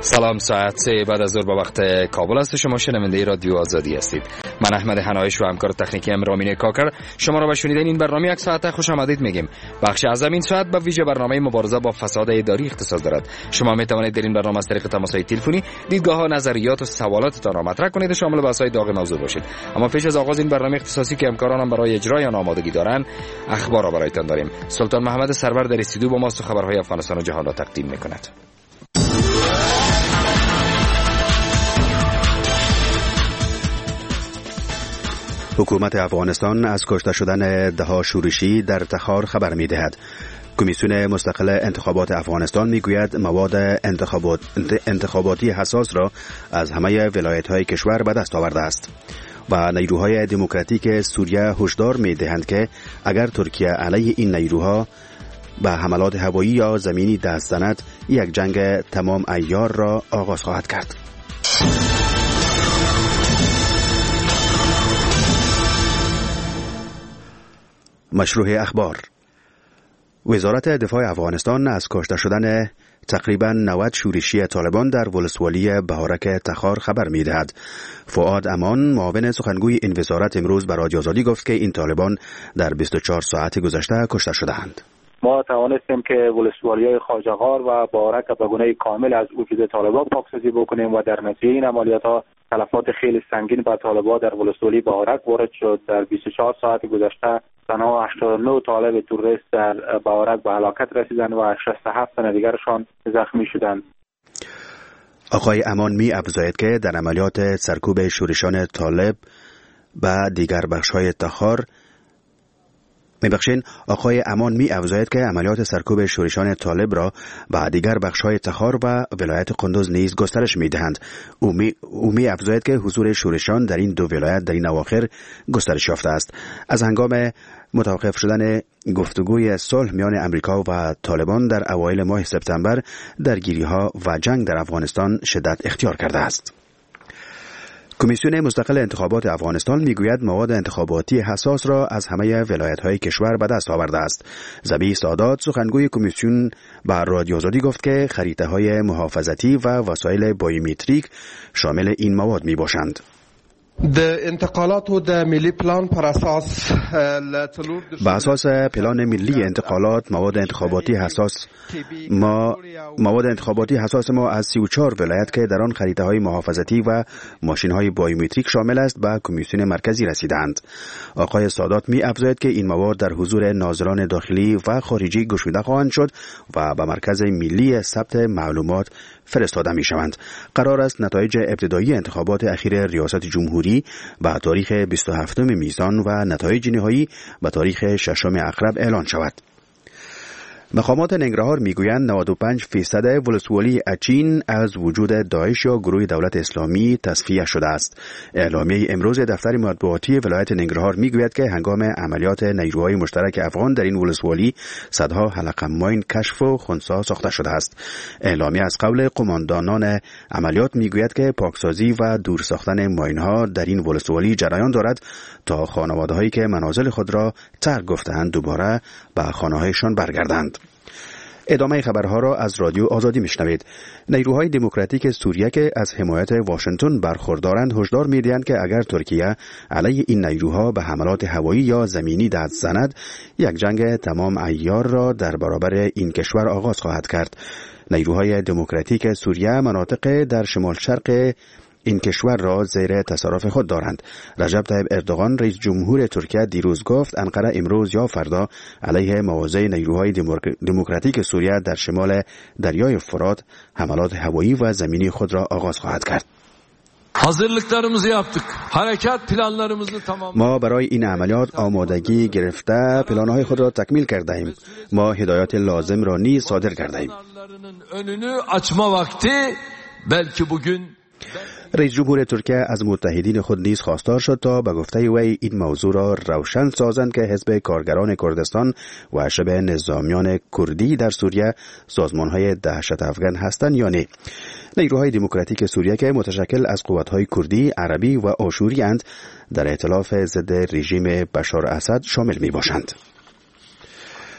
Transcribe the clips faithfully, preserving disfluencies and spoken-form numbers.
سلام، ساعت سه بعد از ظهر با وقت کابل است. شما شنونده رادیو آزادی هستید. من احمد حنایش و همکار تکنیکی ام رامین کاکر شما را به شنیدن این برنامه یک ساعته خوش آمدید میگیم. بخش از این ساعت به ویژه برنامه مبارزه با فساد اداری اختصاص دارد. شما می توانید در این برنامه از طریق تماس‌های تلفنی دیدگاه‌ها، نظریات و سوالاتتان را مطرح کنید و شامل بحث‌های داغ موضوع باشید. اما پیش از آغاز این برنامه اختصاصی که همکارانم برای اجرای آن آمادگی دارند، اخبار را برایتان داریم. سلطان محمد سرور در استودیو با ماست و خبرهای افغانستان و جهان را تقدیم می‌کند. حکومت افغانستان از کشته شدن ده‌ها شورشی در تخار خبر می‌دهد. کمیسیون مستقل انتخابات افغانستان میگوید مواد انتخابات انتخاباتی حساس را از همه ولایت‌های کشور به دست آورده است. و نیروهای دموکراتیک سوریه هشدار می‌دهند که اگر ترکیه علیه این نیروها به حملات هوایی یا زمینی دست زند، یک جنگ تمام عیار را آغاز خواهد کرد. مشروع اخبار. وزارت دفاع افغانستان از کشته شدن تقریباً نود شورشی طالبان در ولسوالی بهارک تخار خبر می‌دهد. فؤاد امان، معاون سخنگوی این وزارت، امروز به رادیو آزادی گفت که این طالبان در بیست و چهار ساعت گذشته کشته شدند. ما توانستیم که ولسوالی‌های خواجه‌غار و بهارک به گونه کامل از وجود طالبان پاکسازی بکنیم و در نتیجه این عملیات‌ها تلفات خیلی سنگین به طالبان در ولسوالی بهارک وارد شد. در بیست و چهار ساعت گذشته تنها هشتاد و نه طالب تروریست در بهارک به هلاکت رسیدند و شصت و هفت تن دیگرشان زخمی شدند. آقای امان می افزاید که در عملیات سرکوب شورشان طالب به دیگر بخش‌های تخار میبخشین آقای امان می افزاید که عملیات سرکوب شورشان طالب را به دیگر بخش‌های تخار و ولایت قندوز نیز گسترش میدهند. او می, او می افزاید که حضور شورشان در این دو ولایت در این اواخر گسترش یافته است. از هنگام متوقف شدن گفتگوی صلح میان امریکا و طالبان در اوایل ماه سپتامبر، درگیری‌ها و جنگ در افغانستان شدت اختیار کرده است. کمیسیون مستقل انتخابات افغانستان میگوید مواد انتخاباتی حساس را از همه ولایت‌های کشور به دست آورده است. ذبیح سادات، سخنگوی کمیسیون، به رادیو آزادی گفت که خریطه‌های محافظتی و وسایل بایومتریک شامل این مواد میباشند. د انتقالات و د ملی پلان پر اساس به اساس پلان ملی انتقالات مواد انتخاباتی حساس ما مواد انتخاباتی حساس ما از سی و چهار ولایت که در آن خریطه های محافظتی و ماشین های بایومتریک شامل است به کمیسیون مرکزی رسیدند. آقای سادات می افزاید که این مواد در حضور ناظران داخلی و خارجی گشوده خواهند شد و به مرکز ملی ثبت معلومات فرستاده می شوند. قرار است نتایج ابتدایی انتخابات اخیر ریاست جمهوری به تاریخ بیست و هفتم میزان و نتایج نهایی به تاریخ ششم اقرب اعلان شود. مقامات ننگرهار میگویند نود و پنج فیصد ولسوالی اچین از وجود داعش یا گروه دولت اسلامی تصفیه شده است. اعلامیه امروز دفتر مطبوعاتی ولایت ننگرهار میگوید که هنگام عملیات نیروهای مشترک افغان در این ولسوالی صدها حلقه ماین کشف و خنثی ساخته شده است. اعلامیه از قول قماندانان عملیات میگوید که پاکسازی و دور ساختن ماین‌ها در این ولسوالی جریان دارد تا خانواده‌هایی که منازل خود را ترک گفته‌اند دوباره به خانه‌هایشان برگردند. ادامه خبرها را از رادیو آزادی میشنوید. نیروهای دموکراتیک سوریه که از حمایت واشنگتن برخوردارند هشدار میدهند که اگر ترکیه علیه این نیروها به حملات هوایی یا زمینی دست زند، یک جنگ تمام عیار را در برابر این کشور آغاز خواهد کرد. نیروهای دموکراتیک سوریه مناطق در شمال شرق این کشور را زیر تصرف خود دارند. رجب طیب اردوغان رئیس جمهور ترکیه دیروز گفت انقره امروز یا فردا علیه مواضع نیروهای دموکراتیک سوریه در شمال دریای فرات حملات هوایی و زمینی خود را آغاز خواهد کرد. Hazırlıklarımızı yaptık. Harekat planlarımızı tamamladık. ما برای این عملیات آمادگی گرفته پلان‌های خود را تکمیل کرده ایم. ما هدایات لازم را نیز صادر کرده ایم. önünü açma vakti belki bugün رئیس جمهور ترکیه از متحدین خود نیز خواستار شد تا به گفته وی این موضوع را روشن سازند که حزب کارگران کردستان و شبه نظامیان کردی در سوریه سازمان‌های دهشت افغان هستند یا نه. نیروهای دموکراتیک سوریه که متشکل از قوت‌های کردی، عربی و آشوری اند در ائتلاف ضد رژیم بشار اسد شامل می‌باشند.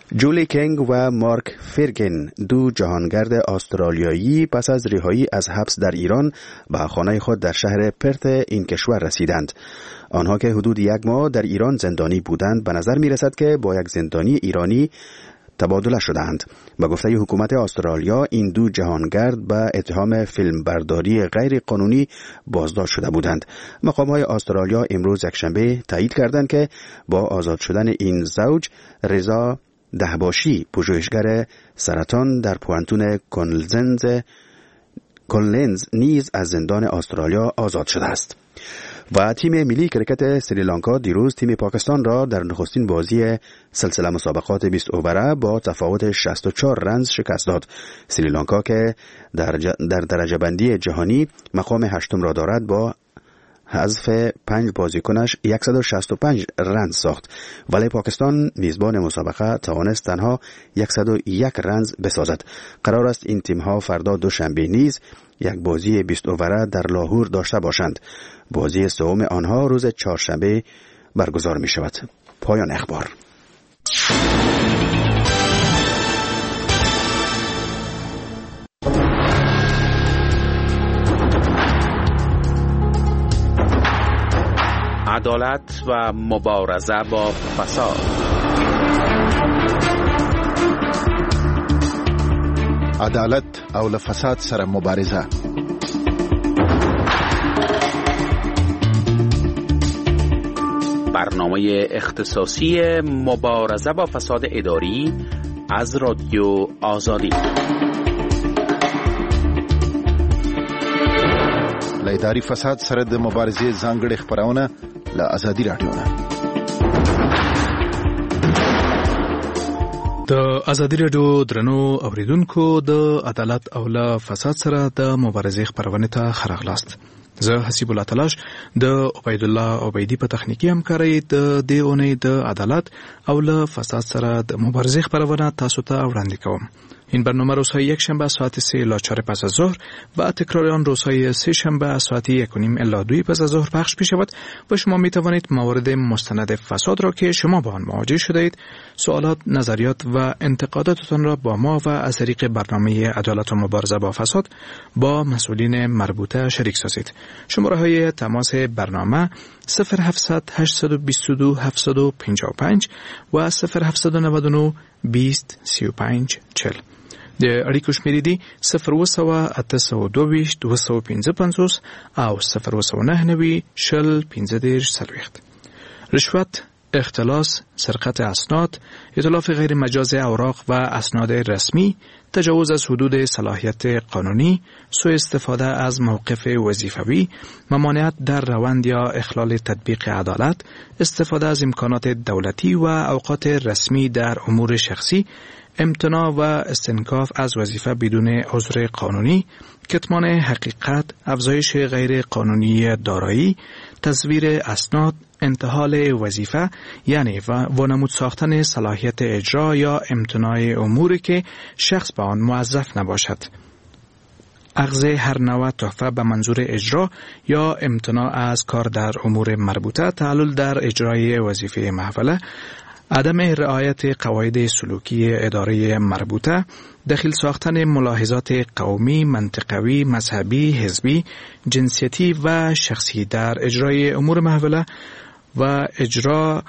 جولی کینگ و مارک فرگن، دو جهانگرد استرالیایی، پس از رهایی از حبس در ایران به خانه خود در شهر پرت این کشور رسیدند. آنها که حدود یک ماه در ایران زندانی بودند، به نظر می رسد که با یک زندانی ایرانی تبادله شدند. با گفته حکومت استرالیا، این دو جهانگرد به اتهام فیلمبرداری غیر قانونی بازداشت شده بودند. مقام‌های استرالیا امروز یکشنبه تایید کردند که با آزاد شدن این زوج، رضا دهباشی، پژوهشگر سرطان در پوانتون کونلنز کونلنز نیز از زندان استرالیا آزاد شده است. و تیم ملی کرکت سریلانکا دیروز تیم پاکستان را در نخستین بازی سلسله مسابقات بیست اووره با تفاوت شصت و چهار رنز شکست داد. سریلانکا که در, ج... در درجه بندی جهانی مقام هشتم را دارد، با حذف پنج بازیکنش صد و شصت و پنج رنز ساخت، ولی پاکستان میزبان مسابقه توانست تنها صد و یک رنز بسازد. قرار است این تیم ها فردا دوشنبه نیز یک بازی بیست اووره در لاهور داشته باشند. بازی سوم آنها روز چهارشنبه برگزار می شود. پایان اخبار. عدالت و مبارزه با فساد. عدالت او له فساد سره مبارزه. برنامه اختصاصی مبارزه با فساد اداری از رادیو آزادی. له اداري فساد سره د مبارزې ځانګړې خبرونه له آزادي رادیو نه. د آزادي رادیو درنو اوریدونکو، د عدالت او له فساد سره د مبارزې خبرونه ته خراغلاست. زه حسیب الله تلاش د عبید الله عبیدی په تخنیکی همکارۍ د دې اونۍ د عدالت او له فساد سره د مبارزې خبرونه تاسو ته وړاندې کوم. این برنامه روزهای یک شنبه ساعت سه الی چهار پس از ظهر و تکرار آن روزهای سه شنبه ساعت یک و نیم الی دو پس از ظهر پخش می شود و شما می توانید موارد مستند فساد را که شما با آن مواجه شده اید، سوالات، نظریات و انتقاداتتان را با ما و از طریق برنامه عدالت و مبارزه با فساد با مسئولین مربوطه شریک سازید. شماره های تماس برنامه صفر هفتصد هشتصد و بیست و دو هفتصد و پنجاه و پنج و صفر هفتصد و نود و نه بیست سی و پنج چهل. د اړیکو شمیرې دي صفر اوه سوه اته سوه دوه ویشت دوه سوه پنځه پنځوس او صفر اوه سوه نهه نوي شل پنځه دېرش څلوېښت. رشوت، اختلاس، سرقت اسناد، اتلاف غیر مجاز اوراق و اسناد رسمی، تجاوز از حدود صلاحیت قانونی، سوء استفاده از موقف وظیفوی، ممانعت در روند یا اخلال تطبیق عدالت، استفاده از امکانات دولتی و اوقات رسمی در امور شخصی، امتناع و استنکاف از وظیفه بدون عذر قانونی، کتمان حقیقت، افزایش غیر قانونی دارایی، تزویر اسناد، انتحال وظیفه یعنی و وانمود ساختن صلاحیت اجرا یا امتناع اموری که شخص به آن موظف نباشد، اخذ هر نوع تحفه به منظور اجرا یا امتناع از کار در امور مربوطه، تعلل در اجرای وظیفه محوله، عدم رعایت قواعد سلوکی اداره مربوطه، دخیل ساختن ملاحظات قومی، منطقوی، مذهبی، حزبی، جنسیتی و شخصی در اجرای امور محوله و اجرا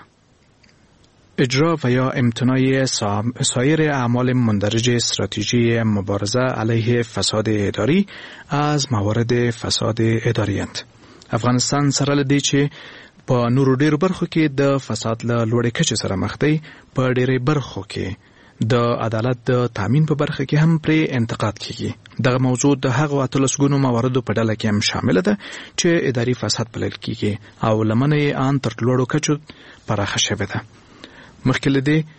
اجرا و یا امتناع سایر اعمال مندرج استراتژی مبارزه علیه فساد اداری از موارد فساد اداری اند. افغانستان سره لدی چې په نورو ډیرو برخو کې د فساد له لوړې کچې سره مخ دی، په ډیرې برخو کې د عدالت د تامین په برخه کې هم پرې انتقاد کیږي. دغه موضوع د هغو اتلسګونو مواردو په ډله کې هم شامل ده چې اداري فساد بلل کیږي او لمنه یې ان تر لوړو کچو پراخه شوې ده. مخکې له دې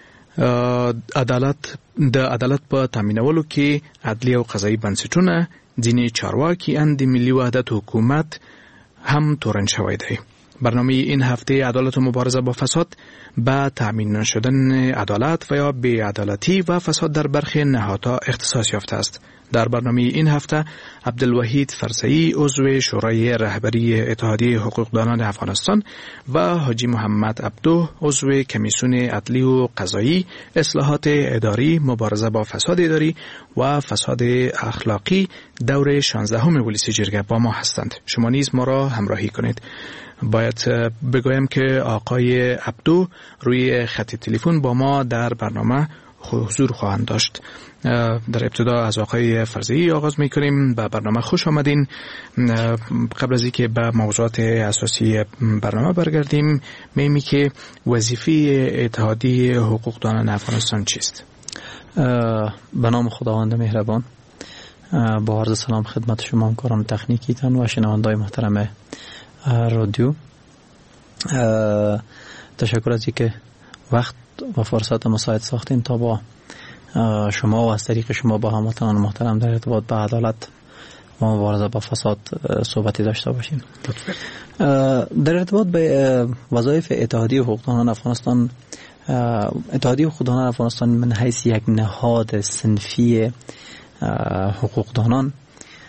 عدالت د عدالت په تامینولو کې عدلي او قضایي بنسټونه، ځینې چارواکي ان د ملي وحدت حکومت هم تورن شوی دی. برنامه این هفته عدالت و مبارزه با فساد به تامین نشدن عدالت و یا بی‌عدالتی و فساد در برخی نهادها اختصاص یافته است. در برنامه این هفته عبدالوحید فرسایی عضو شورای رهبری اتحادیه حقوقدانان افغانستان و حاجی محمد عبدو عضو کمیسیون عدلی و قضایی اصلاحات اداری مبارزه با فساد اداری و فساد اخلاقی دور شانزدهم ولسی جرگه با ما هستند. شما نیز ما را همراهی کنید. باید بگویم که آقای عبدو روی خط تلفن با ما در برنامه حضور خواهند داشت. در ابتدا از آقای فرزی آغاز میکنیم. به برنامه خوش آمدین. قبل از اینکه به موضوعات اساسی برنامه برگردیم، میمی که وظیفه اتحادیه حقوقدانان افغانستان چیست؟ به نام خداوند مهربان، با عرض سلام خدمت شما همکاران تکنیکیتان و شنوندای محترم رادیو. تشکر از اینکه وقت و فرصت مساعد ساختین تا با شما و از طریق شما با هموطنان محترم در ارتباط به عدالت و مبارزه با فساد صحبتی داشته باشیم. در ارتباط به وظایف اتحادیه حقوقدانان افغانستان، اتحادیه حقوقدانان افغانستان من حیث یک نهاد صنفی حقوقدانان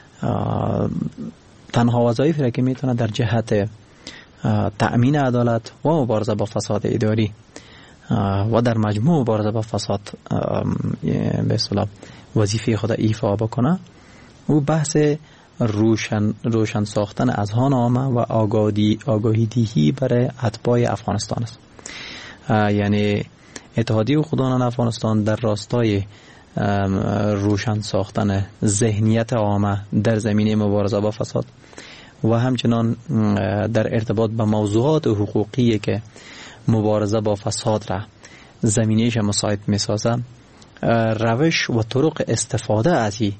تنها وظایفی را که میتونه در جهت تأمین عدالت و مبارزه با فساد اداری و در مجموع مبارزه با فساد به اصطلاح وظیفه خود ایفا بکنه، او بحث روشن روشن ساختن اذهان عامه و آگاهی آگاهی دهی برای اتباع افغانستان است. یعنی اتحادیه حقوقدانان افغانستان در راستای روشن ساختن ذهنیت عامه در زمینه مبارزه با فساد و همچنان در ارتباط با موضوعات حقوقی که مبارزه با فساد را زمینه‌اش مساعد می‌سازه، روش و طرق استفاده از این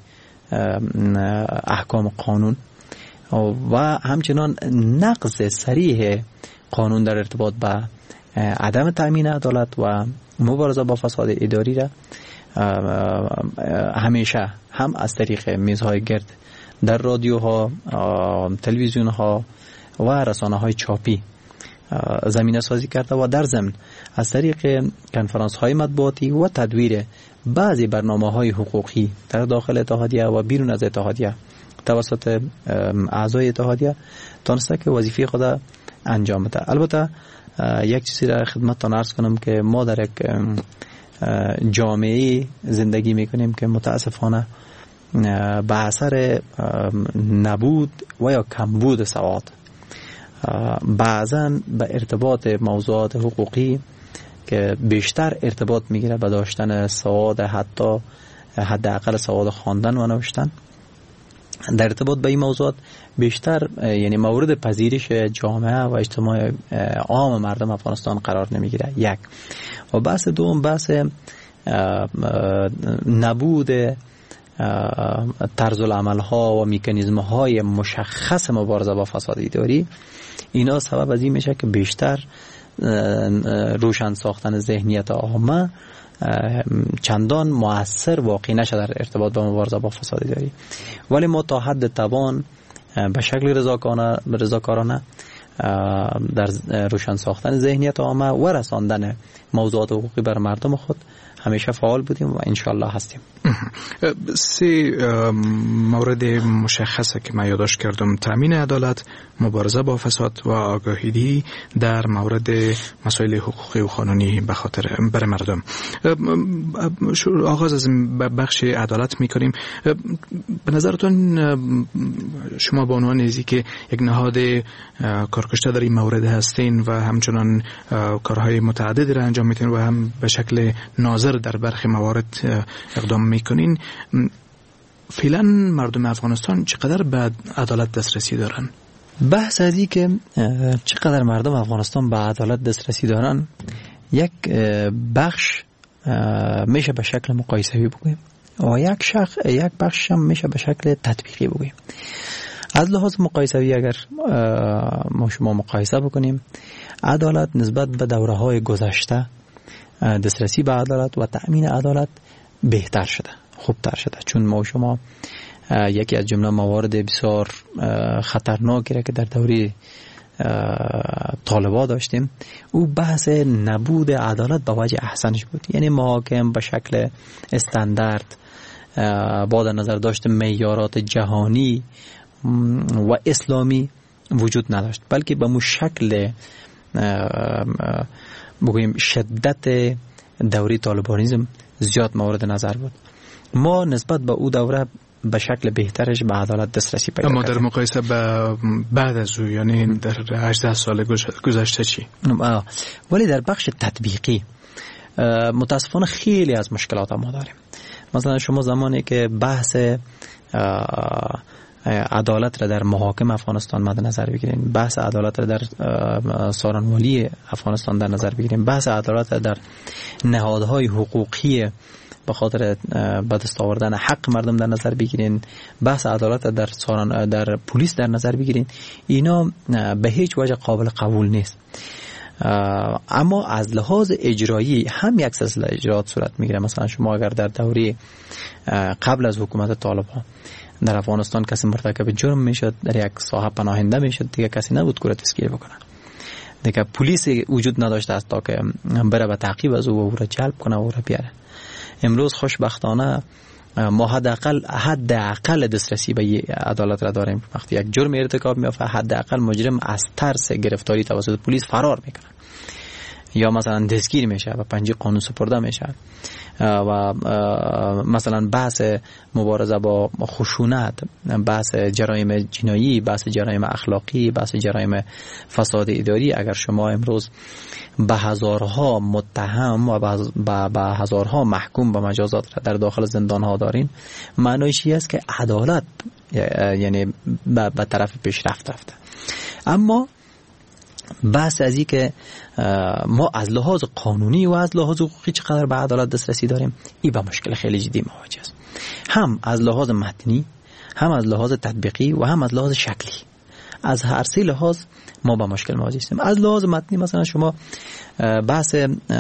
احکام قانون و همچنان نقض صریح قانون در ارتباط با عدم تأمین عدالت و مبارزه با فساد اداری را همیشه هم از طریق میزهای گرد در رادیوها، تلویزیونها و رسانه‌های چاپی زمینه سازی کرده و در ضمن از طریق کنفرانس های مطبوعاتی و تدویر بعضی برنامه های حقوقی در داخل اتحادیه و بیرون از اتحادیه توسط اعضای اتحادیه تونسته که وظیفه خود انجام بده. البته یک چیزی را خدمتتان عرض کنم که ما در یک جامعه زندگی میکنیم که متاسفانه به اثر نبود و یا کمبود سواد بعضاً به ارتباط موضوعات حقوقی که بیشتر ارتباط میگیره به داشتن سواد، حتی حداقل سواد خواندن و نوشتن، در ارتباط به این موضوعات بیشتر یعنی مورد پذیرش جامعه و اجتماع عام مردم افغانستان قرار نمیگیره. یک و بحث دوم بحث نبود طرز العمل ها و مکانیزم های مشخص مبارزه با فساد اداری، اینا سبب از این میشه که بیشتر روشن ساختن ذهنیت عامه چندان مؤثر واقع نشه در ارتباط با مبارزه با فساد اداری. ولی ما تا حد توان به شکل رضاکارانه در روشن ساختن ذهنیت عامه و رساندن موضوعات حقوقی بر مردم خود همیشه فعال بودیم و انشالله هستیم. سه مورد مشخصه که من یادداشت کردم: تامین عدالت، مبارزه با فساد و آگاهی در مورد مسائل حقوقی و قانونی به خاطر بر مردم. آغاز از بخش عدالت میکنیم. به نظرتون شما به عنوان ازی که یک نهاد کارکشته در این مورد هستین و همچنان کارهای متعددی را انجام میتین و هم به شکل ناظر در برخی موارد اقدام میکنین، فعلا مردم افغانستان چقدر به عدالت دسترسی دارن؟ بحث از این که چقدر مردم افغانستان به عدالت دسترسی دارن، یک بخش میشه به شکل مقایسه‌ای بگوییم و یک شخص یک بخش هم میشه به شکل تطبیقی بگوییم. از لحاظ مقایسه‌ای اگر ما شما مقایسه بکنیم، عدالت نسبت به دوره‌های گذشته دسترسی به عدالت و تأمین عدالت بهتر شده، خوبتر شده، چون ما شما یکی از جمله موارد بسیار خطرناکی را که در دوره طالبان داشتیم، او بحث نبود عدالت به وجه احسنش بود. یعنی محاکم به شکل استاندارد با در نظر داشت معیارات جهانی و اسلامی وجود نداشت، بلکه به مو شکل بگوییم شدت دوره طالبانیزم زیاد مورد نظر بود. ما نسبت به او دوره به شکل بهترش به عدالت دسترسی پیدا کردیم. اما در مقایسه با بعد از او، یعنی در هجده سال گذشته چی؟ ولی در بخش تطبیقی متاسفانه خیلی از مشکلات ما داریم. مثلا شما زمانی که بحث عدالت را در محاکم افغانستان مد نظر بگیرین، بحث عدالت را در سارنوالی افغانستان در نظر بگیرین، بحث عدالت را در نهادهای حقوقی به خاطر به دست آوردن حق مردم در نظر بگیرین، بحث عدالت در سارن در پلیس در نظر بگیرین، اینا به هیچ وجه قابل قبول نیست. اما از لحاظ اجرایی هم یک سلسله اجرات صورت میگیره. مثلا شما اگر در دوره قبل از حکومت طالبان در افغانستان کسی مرتکب جرم میشد، در یک ساحه پناهنده میشد، دیگه کسی نبود که را تسکیه بکنه، دیگه پلیس وجود نداشته است تا که بره به تعقیب از او و او را جلب کنه و او را بیاره. امروز خوشبختانه ما حداقل حداقل دسترسی به عدالت را داریم. وقتی یک جرم ارتکاب میافته حداقل مجرم از ترس گرفتاری توسط پلیس فرار میکنه یا مثلا دستگیر میشه و پنجه قانون سپرده میشه. و مثلا بحث مبارزه با خشونت، بحث جرایم جنایی، بحث جرایم اخلاقی، بحث جرایم فساد اداری، اگر شما امروز به هزارها متهم و به هزارها محکوم به مجازات را در داخل زندان ها دارین، معنیش این است که عدالت یعنی به طرف پیشرفت رفته. اما بحث از این که ما از لحاظ قانونی و از لحاظ حقوقی چقدر به عدالت دسترسی داریم، این با مشکل خیلی جدی مواجه است، هم از لحاظ متنی، هم از لحاظ تطبیقی و هم از لحاظ شکلی. از هر سه لحاظ ما با مشکل مواجه هستیم. از لحاظ متنی مثلا شما بحث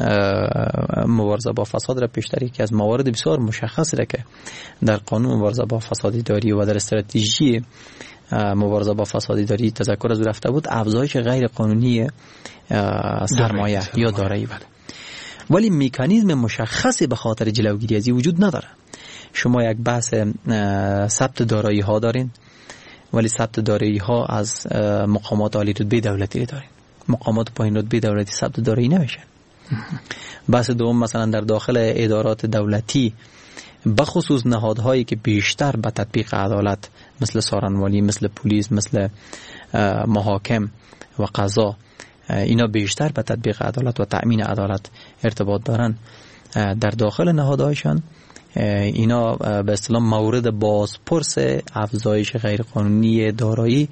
مبارزه با فساد را پیشتر، که از موارد بسیار مشخص را که در قانون مبارزه با فساد اداری و در استراتژی مبارزه با فساد اداری تذکر از رفته بود، افزایش غیر قانونی سرمایه یا دارایی بود. ولی مکانیزم مشخصی به خاطر جلوگیری از این وجود نداره. شما یک بحث ثبت دارایی ها دارین، ولی ثبت دارایی ها از مقامات عالی رتبه دولتی دارین، مقامات پایین رتبه دولتی ثبت دارایی نمیشن. بحث دوم مثلا در داخل ادارات دولتی بخصوص نهادهایی که بیشتر به تطبیق عدالت مثل سارنوالی، مثل پلیس، مثل محاکم و قضا، اینا بیشتر به تطبیق عدالت و تأمین عدالت ارتباط دارن، در داخل نهادهایشان اینا به اصطلاح مورد بازپرس افزایش غیرقانونی دارایی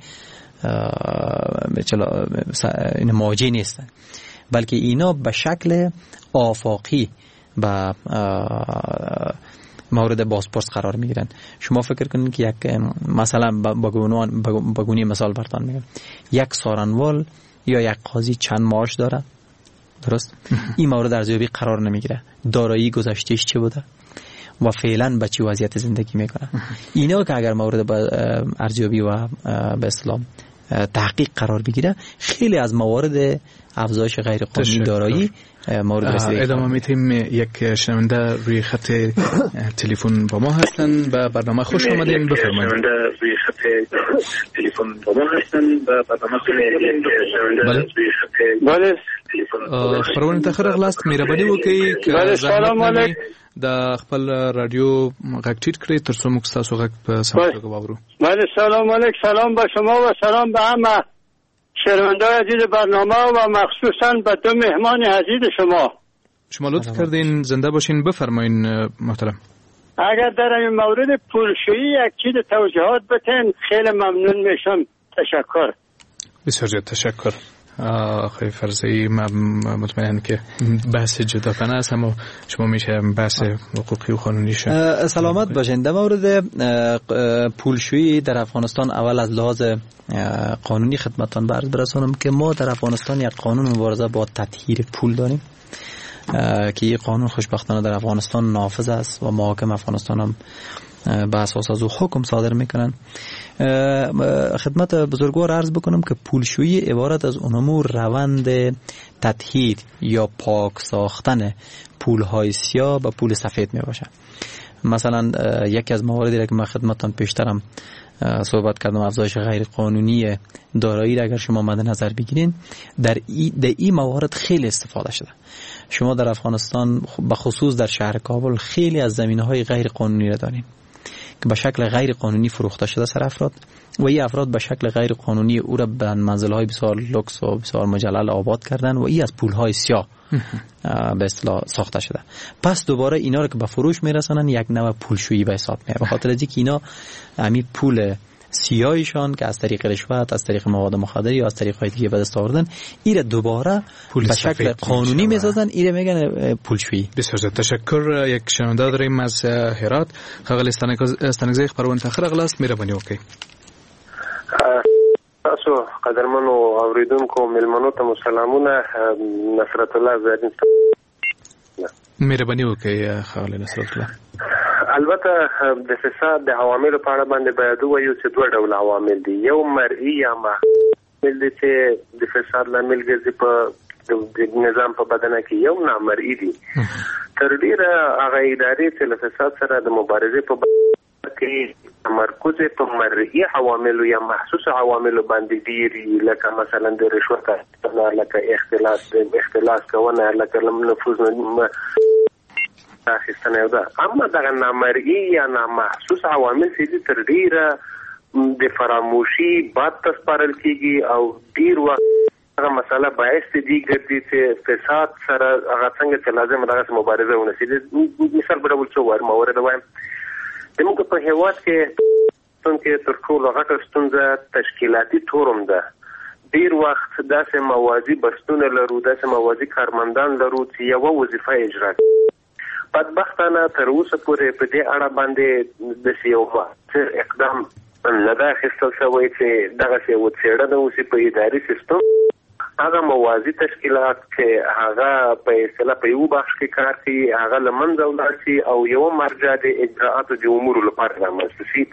این مواجه نیستن، بلکه اینا به شکل آفاقی به مورد بازپرس قرار میگیرن. شما فکر کنید که یک مثلا با گونه مثال براتون میگم، یک سارنوال یا یک قاضی چند معاش داره، درست؟ این مورد ارزیابی قرار نمیگیره، دارایی گذشتهش چه بوده و فعلا به چه وضعیت زندگی میکنه. اینا که اگر مورد ارزیابی و به اصطلاح تحقیق قرار بگیره، خیلی از موارد افزایش غیر قانونی دارایی مورد رسیدگی. ادامه میتیم. یک شنونده روی خط تلفن با ما هستن. به برنامه خوش آمدین، بفرمایید. شنونده روی خط تلفن با ما هستن. به برنامه خوش آمدین. بله. بله. خبرونه تخیر اغلاست مهرباني وکړئ که سلام علیکم د خپل رادیو غږ ټیټ کړئ تر څو موږ تاسو غږ په سم توګه واورو. بله سلام علیکم، سلام به شما و سلام به همه شنونده‌های عزیز برنامه و مخصوصا به دو مهمان عزیز شما. شما لطف کردین، زنده باشین، بفرمایین محترم. اگر در این مورد پولشویی یک چیز توضیحات بدین خیلی ممنون میشم. تشکر. بسیار زیاد تشکر. آقای فرزی، مطمئن که بحث جداگانه است، اما شما میشه بحث حقوقی و قانونیش. سلامت باشین. در مورد پولشویی در افغانستان، اول از لحاظ قانونی خدمتتان عرض برسانم که ما در افغانستان یک قانون مبارزه با تطهیر پول داریم که این قانون خوشبختانه در افغانستان نافذ است و محاکم افغانستان هم به اساس از او حکم صادر میکنن. خدمت بزرگوار عرض بکنم که پولشویی عبارت از اونمو روند تطهیر یا پاک ساختن پولهای سیاه به پول سفید می باشه مثلا یکی از مواردی را که من خدمتتان پیشترم صحبت کردم، افزایش غیر قانونی دارایی را اگر شما مد نظر بگیرین، در این در این موارد خیلی استفاده شده. شما در افغانستان به خصوص در شهر کابل خیلی از زمینه‌های غیر قانونی را دارین که به شکل غیر قانونی فروخته شده سر افراد و این افراد به شکل غیر قانونی او را به منزل‌های بسیار لوکس و بسیار مجلل آباد کردن و این از پول‌های سیاه به اصطلاح ساخته شده. پس دوباره اینا رو که به فروش میرسونن یک نوع پولشویی به حساب میاد، به خاطر اینکه اینا همین پول سیاهشان که از طریق رشوت، از طریق مواد مخدر یا از طریق های دیگه به دست آوردن، این دوباره به شکل قانونی میسازن، این میگن پولشویی. بسیار تشکر. یک شنونده داریم از هرات. خغل استانگزی خبرون تاخر اغلاس میربانی اوکی. تاسو قدرمنو اوریدونکو ملمنو ته سلامونه. نصرت الله زادین مهرباني وکړئ خاله نصرت الله. البته د فساد د عواملو په اړه باندې باید وایو چې دوه ډول عوامل دي، یو مرئي یا محمل دي چې د فساد لامل ګرځي په د نظام په بدنه کې، یو نامرئي دي. تر ډیره هغه ادارې چې له فساد سره د مبارزې په کې تمرکز په مرئي عواملو یا محسوس عواملو باندې دي، لکه مثلا د رشوت اخیستنه، لکه اختلاس اختلاس کوونه، لکه نفوذ اخیستنه یو ده. اما دغه نامرئي یا نامحسوس عوامل چې تر ډیره د فراموشي باد ته سپارل کیږي او ډیر وخت هغه مسله باعث دي ګرځي چې فساد سره هغه څنګه چې لازم دغه مبارزه ونشي. مثال په ډول څه وایم موارد وایم زموږ په هیواد کې څنګه تر ټولو غټه ستونزه تشکیلاتي تورم ده. ډیر وخت داسې موازی بستونه لرو، داسې موازی کارمندان لرو چې یو وظیفه اجرا کوي. بدبختانه تر اوسه پورې په دې اړه باندې د سیاو اقدام نه ده اخیستل شوی چې دغه څه وڅېړنه وشي په اداري سیستم. هغه موازی تشکیلات چې هغه په اصطلاح په یو بخش کې کار کوي هغه له منځه ولاړ شي او یو مرجع د اجراءاتو د امورو لپاره رامنځته شي.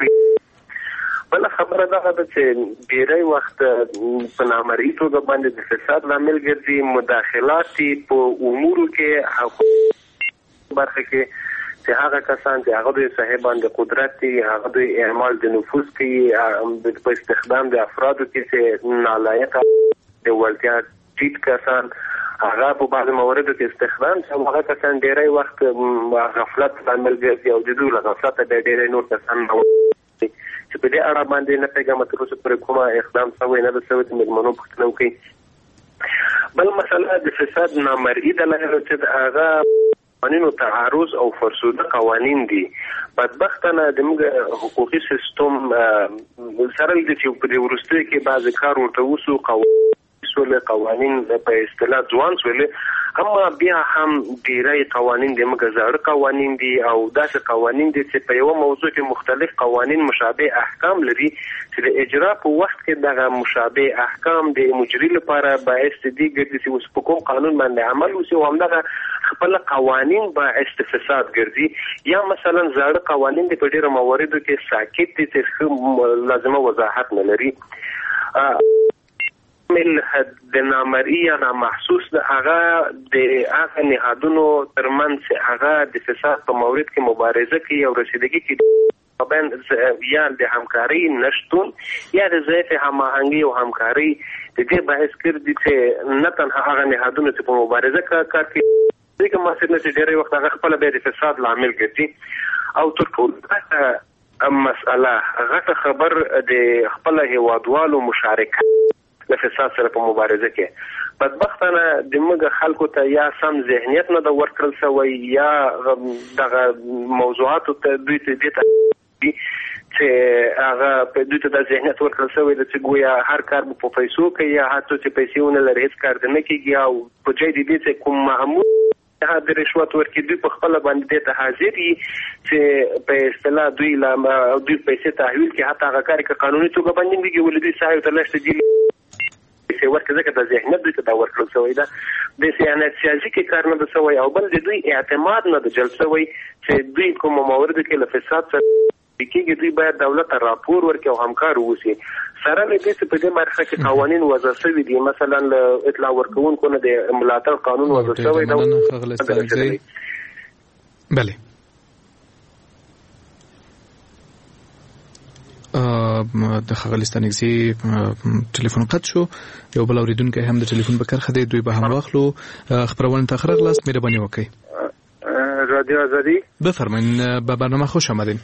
بل خبره دا ده چې ډیری وخت په نامرئي توګه باندې د فساد لامل ګرځي مداخلات په امورو کې برخه کې چې هغه کسان چې هغه د صاحبان د قدرت دي، هغه د اعمال د نفوذ کوي په استخدام د افرادو کې چې نالایق د ولتیا ټیټ کسان هغه په بعض مواردو کې استخدام شي. هغه کسان ډیری وخت غفلت لامل ګرځي او د دوی له غفلت د ډیری نور کسان چې په دې اړه باندې نه پیغام تر اوسه پورې کومه اقدام شوی نه ده شوی د مېلمنو پوښتنه وکړي. بل مسله د فساد نامرئي دلایل چې هغه قوانینو تعارض او فرسوده قوانین دي. بدبختانه د موږ حقوقي سیستم سره د چې په دې ورسته کې بعض کار ورته وسو قوانین سولې قوانین په اصطلاح ځوان سولې، اما بیا هم ډیری قوانین د موږ زاړه قوانین دي او داسې قوانین دي چې په یو موضوع کې مختلف قوانین مشابه احکام لري چې د اجرا په وخت کې دغه مشابه احکام د مجري لپاره باعث دي ګرځي چې اوس په کوم قانون باندې عمل وشي او همدغه خپل قوانین باعث فساد ګرځي. یا مثلا زاړه قوانین د په ډیرو مواردو کې ساکت دي چې لازمه وضاحت نه لري. مل د نامرئي یا نامحسوس د هغه د هغه نهادونو ترمنځ هغه د فساد په مورد کې مبارزه کوي او رسیدګي کوي بین یا د همکاري نشټون یا د ضعیف هماهنګي او همکاري د دې باعث کړي چې نه تنها هغه نهادونو چې په مبارزه کې کار کوي دغه مسله چې ډېری وخت هغه خپل به د فساد لامل ګرځي. او تر ټولو مسأله غټه خبر د خپل هیوادوالو مشارکت د فساد سره په مبارزه کې بدبختانه د موږ خلکو ته یا سم ذهنیت نه د ورکړل شوی یا دغه موضوعاتو ته دوی ته دي چې هغه په دوی ته د ذهنیت ورکړل شوی چې ګویا هر کار په پیسو کوي یا هڅه چې پیسې ونه لري هیڅ کار نه کیږي او په ځای دې چې کوم معمول هغه د رشوت ورکړي دوی په خپل باندې ته حاضر دي چې په اصطلاح دوی لا دوی پیسې تحویل کې حتی هغه کار کې قانوني توګه باندې کیږي ولې دوی سایه ته لشت دي چې ورته ځکه د ذهنیت دوی ته دا ورکړل شوی ده د سیاست سیاسي کې کار نه ده شوی او بل د دوی اعتماد نه ده جلب شوی چې دوی کوم موارد کې له فساد سره کېږي دوی باید دولت ته راپور ورکړي او همکار ووسي. سره له دې چې په دې برخه کې قوانین وضع شوي دي، مثلا له اطلاع ورکوونکو نه د ملاتړ قانون وضع شوی دی. بله د خغل ستانګزي ټلیفون قطع شو یو بل اوریدونکو هم د ټلیفون په کرخه دی دوی به هم واخلو خبرونه تاخر غلاس مهرباني وکړئ. رادیو آزادی بفرمایید، به برنامه خوش آمدین.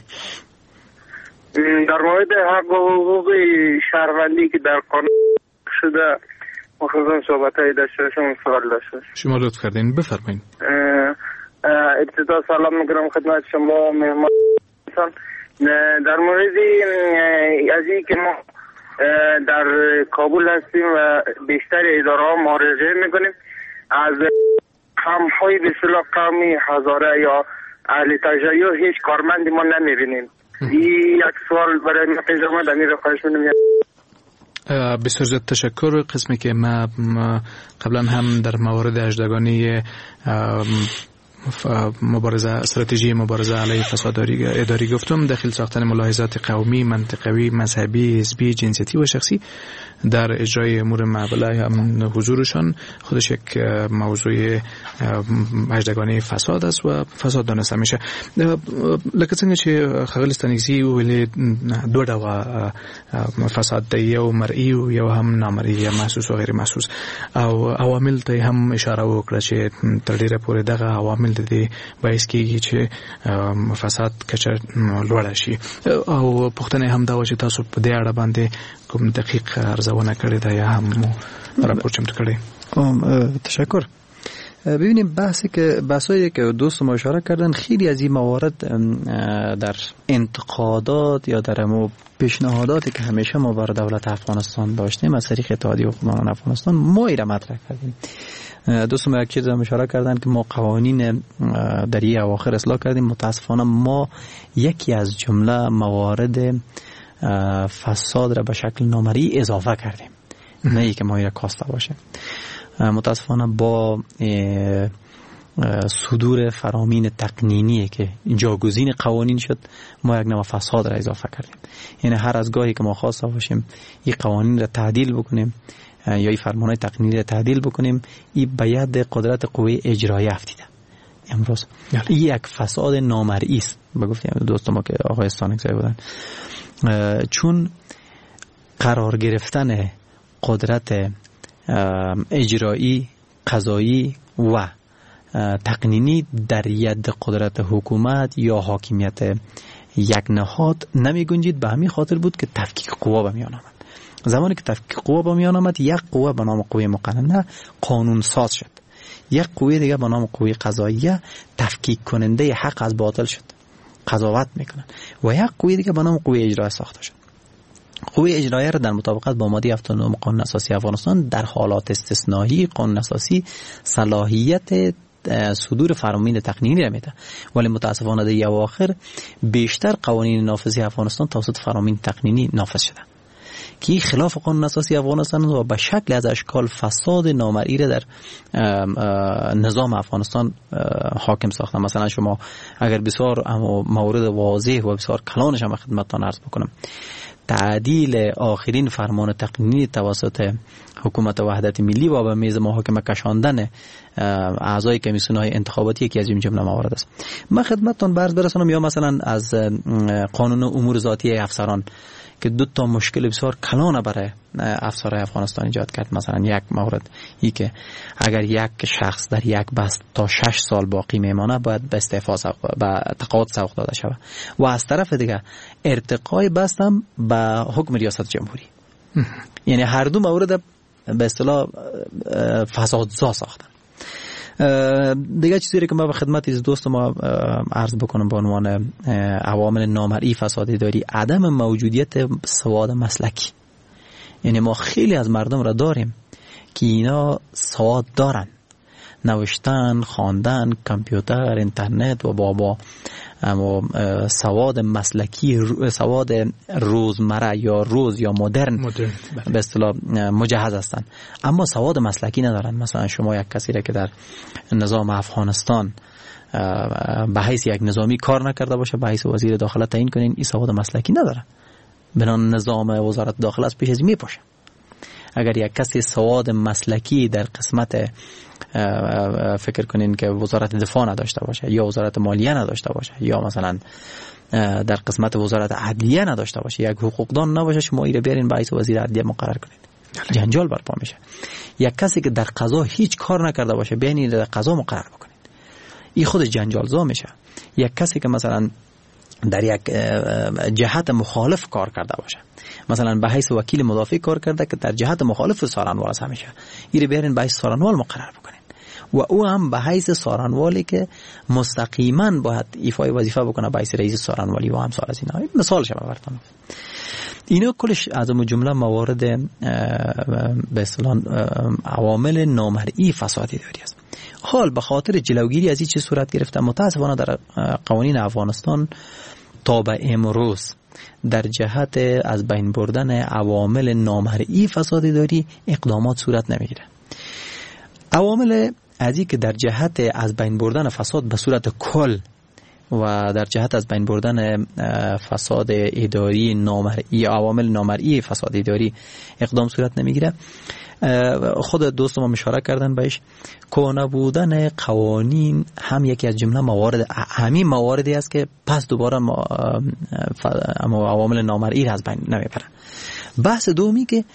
در مورد حق و حقوق شهروندی که در قانون شده مخصوصا صحبت‌های داشته شما سوال داشته. شما لطف کردین، بفرمایید. ابتدا سلام می‌کنم خدمت شما مهمان. در مورد از این که ما در کابل هستیم و بیشتر اداره‌ها مراجعه می‌کنیم از قوم‌های به اصطلاح قومی هزاره یا اهل تجزیه هیچ کارمندی ما نمی‌بینیم. این یک سوال برای ما پیش آمد، امیر رو خواهش می‌کنم. بسیار زیاد تشکر. قسمی که ما قبلا هم در موارد اجدگانی مبارزه استراتژی مبارزه علیه فساد اداری گفتم، داخل ساختن ملاحظات قومی، منطقوی، مذهبی، حزبی، جنسیتی و شخصی در اجرای امور معامله هم حضورشان خودش یک موضوع اجدگانی فساد است و فساد دانسته میشه. لکه څنګه چې خغل ستانګزي ویلي دوه ډول فساد دی، یو مرئی او یو هم نامرئی یا محسوس او غیر محسوس، او عوامل ته هم اشاره وکړه چې تر ډیره پورې دغه عوامل د دې باعث کیږي چې فساد کچه لوړ شي. او پوښتنه هم دا و چې تاسو په دې اړه باندې کوم دقیق ارزونه کړی دا یا هم راپور چمتو کړی؟ تشکر. ببینیم بحثی که بحثایی که دوست ما اشاره کردن، خیلی از این موارد در انتقادات یا در مو پیشنهاداتی که همیشه ما بر دولت افغانستان داشتیم از طریق اتحادیه حکومتان افغانستان ما ایره مطرح کردیم. دوست ما یک چیز هم اشاره کردن که ما قوانین در این اواخر اصلاح کردیم. متاسفانه ما یکی از جمله موارد فساد را به شکل نامرئی اضافه کردیم، نه ای که ما ایره کاسته باشه. متاسفانه با صدور فرامین تقنینی که جاگزین قوانین شد ما یک نوع فساد را اضافه کردیم. یعنی هر از گاهی که ما خواسته باشیم این قوانین را تعدیل بکنیم یا این فرمانهای تقنینی را تعدیل بکنیم، این به ید قدرت قوه اجرایی افتیده. امروز این یک فساد نامرئی است. بگفتیم دوست ما که آقای استانکزی بودن، چون قرار گرفتن قدرت اجرایی، قضایی و تقنینی در ید قدرت حکومت یا حاکمیت یک نهاد نمی گنجید. به همین خاطر بود که تفکیک قوا به میان آمد. زمانی که تفکیک قوا به میان آمد، یک قوه به نام قوه مقننه قانون ساز شد، یک قوه دیگه به نام قوه قضاییه تفکیک کننده حق از باطل شد، قضاوت میکنن، و یک قوه دیگه به نام قوه اجرایی ساخته شد. قوه اجرایی را در مطابقت با ماده هفتاد و نه قانون اساسی افغانستان در حالات استثنایی قانون اساسی صلاحیت صدور فرامین تقنینی را میده، ولی متاسفانه در اواخر بیشتر قوانین نافذی افغانستان توسط فرامین تقنینی نافذ شده که خلاف قانون اساسی افغانستان و به شکل از اشکال فساد نامرئی را در نظام افغانستان حاکم ساخته. مثلا شما اگر بسیار مورد واضح و بسیار کلانش هم خدمتتان عرض بکنم، تعدیل آخرین فرمان تقنینی توسط حکومت وحدت ملی و به میز محاکمه کشاندن اعضای کمیسیون‌های انتخاباتی که از این جمله موارد است. من خدمتتان برز برسانم یا مثلا از قانون امور ذاتی افسران که دو تا مشکل بسیار کلان برای افسرهای افغانستان ایجاد کرد. مثلا یک مورد ای که اگر یک شخص در یک بست تا شش سال باقی میمانه باید به استعفا به تقاعد سوق داده شود، و از طرف دیگه ارتقای بست هم به حکم ریاست جمهوری. یعنی هر دو مورد به اصطلاح فسادزا ساختن. دیگه چیزی که ما به خدمت از دوست ما عرض بکنم به عنوان عوامل نامرئی فساد اداری، عدم موجودیت سواد مسلکی. یعنی ما خیلی از مردم را داریم که اینا سواد دارن، نوشتن، خواندن، کامپیوتر، اینترنت و بابا، اما سواد مسلکی، سواد روزمره یا روز یا مدرن, مدرن. به اصطلاح مجهز هستن، اما سواد مسلکی ندارن. مثلا شما یک کسی را که در نظام افغانستان به حیث یک نظامی کار نکرده باشه به حیث وزیر داخله تعیین کنین، این سواد مسلکی نداره، بنان نظام وزارت داخله از پیش از میپاشه. اگر یک کسی سواد مسلکی در قسمت فکر کنین که وزارت دفاع نداشته باشه یا وزارت مالیه نداشته باشه یا مثلا در قسمت وزارت عدلیه نداشته باشه، یک حقوقدان نباشه، شما ایره بیارین باعث وزیر عدلیه مقرر کنید، جنجال برپا میشه. یک کسی که در قضا هیچ کار نکرده باشه بیاین در قضا مقرر بکنید، این خود جنجالزا میشه. یک کسی که مثلا در یک جهت مخالف کار کرده باشه، مثلا به حیث وکیل مدافع کار کرده که در جهت مخالف سارنوال است، همیشه ایره بیارین باعث سارنوال مقرر بکنید و او هم به حیث سارنوالی که مستقیما باید ایفای وظیفه بکنه به حیث رئیس سارنوالی و همسال از اینا. مثالش براتون اینا کلش از اون جمله موارد به اصطلاح عوامل نامرئی فساد اداری است. حال به خاطر جلوگیری از این چیز صورت گرفته متاسفانه در قوانین افغانستان تا به امروز در جهت از بین بردن عوامل نامرئی فساد اداری اقدامات صورت نمیگیره. عوامل از این که در جهت از بین بردن فساد به صورت کل و در جهت از بین بردن فساد اداری نامرئی، عوامل نامرئی فساد اداری اقدام صورت نمیگیره. خود دوست ما اشاره کردن بهش، کهنه بودن قوانین هم یکی از جمله موارد، همین مواردی است که پس دوباره عوامل نامرئی از بین نمیبره. بحث دومی که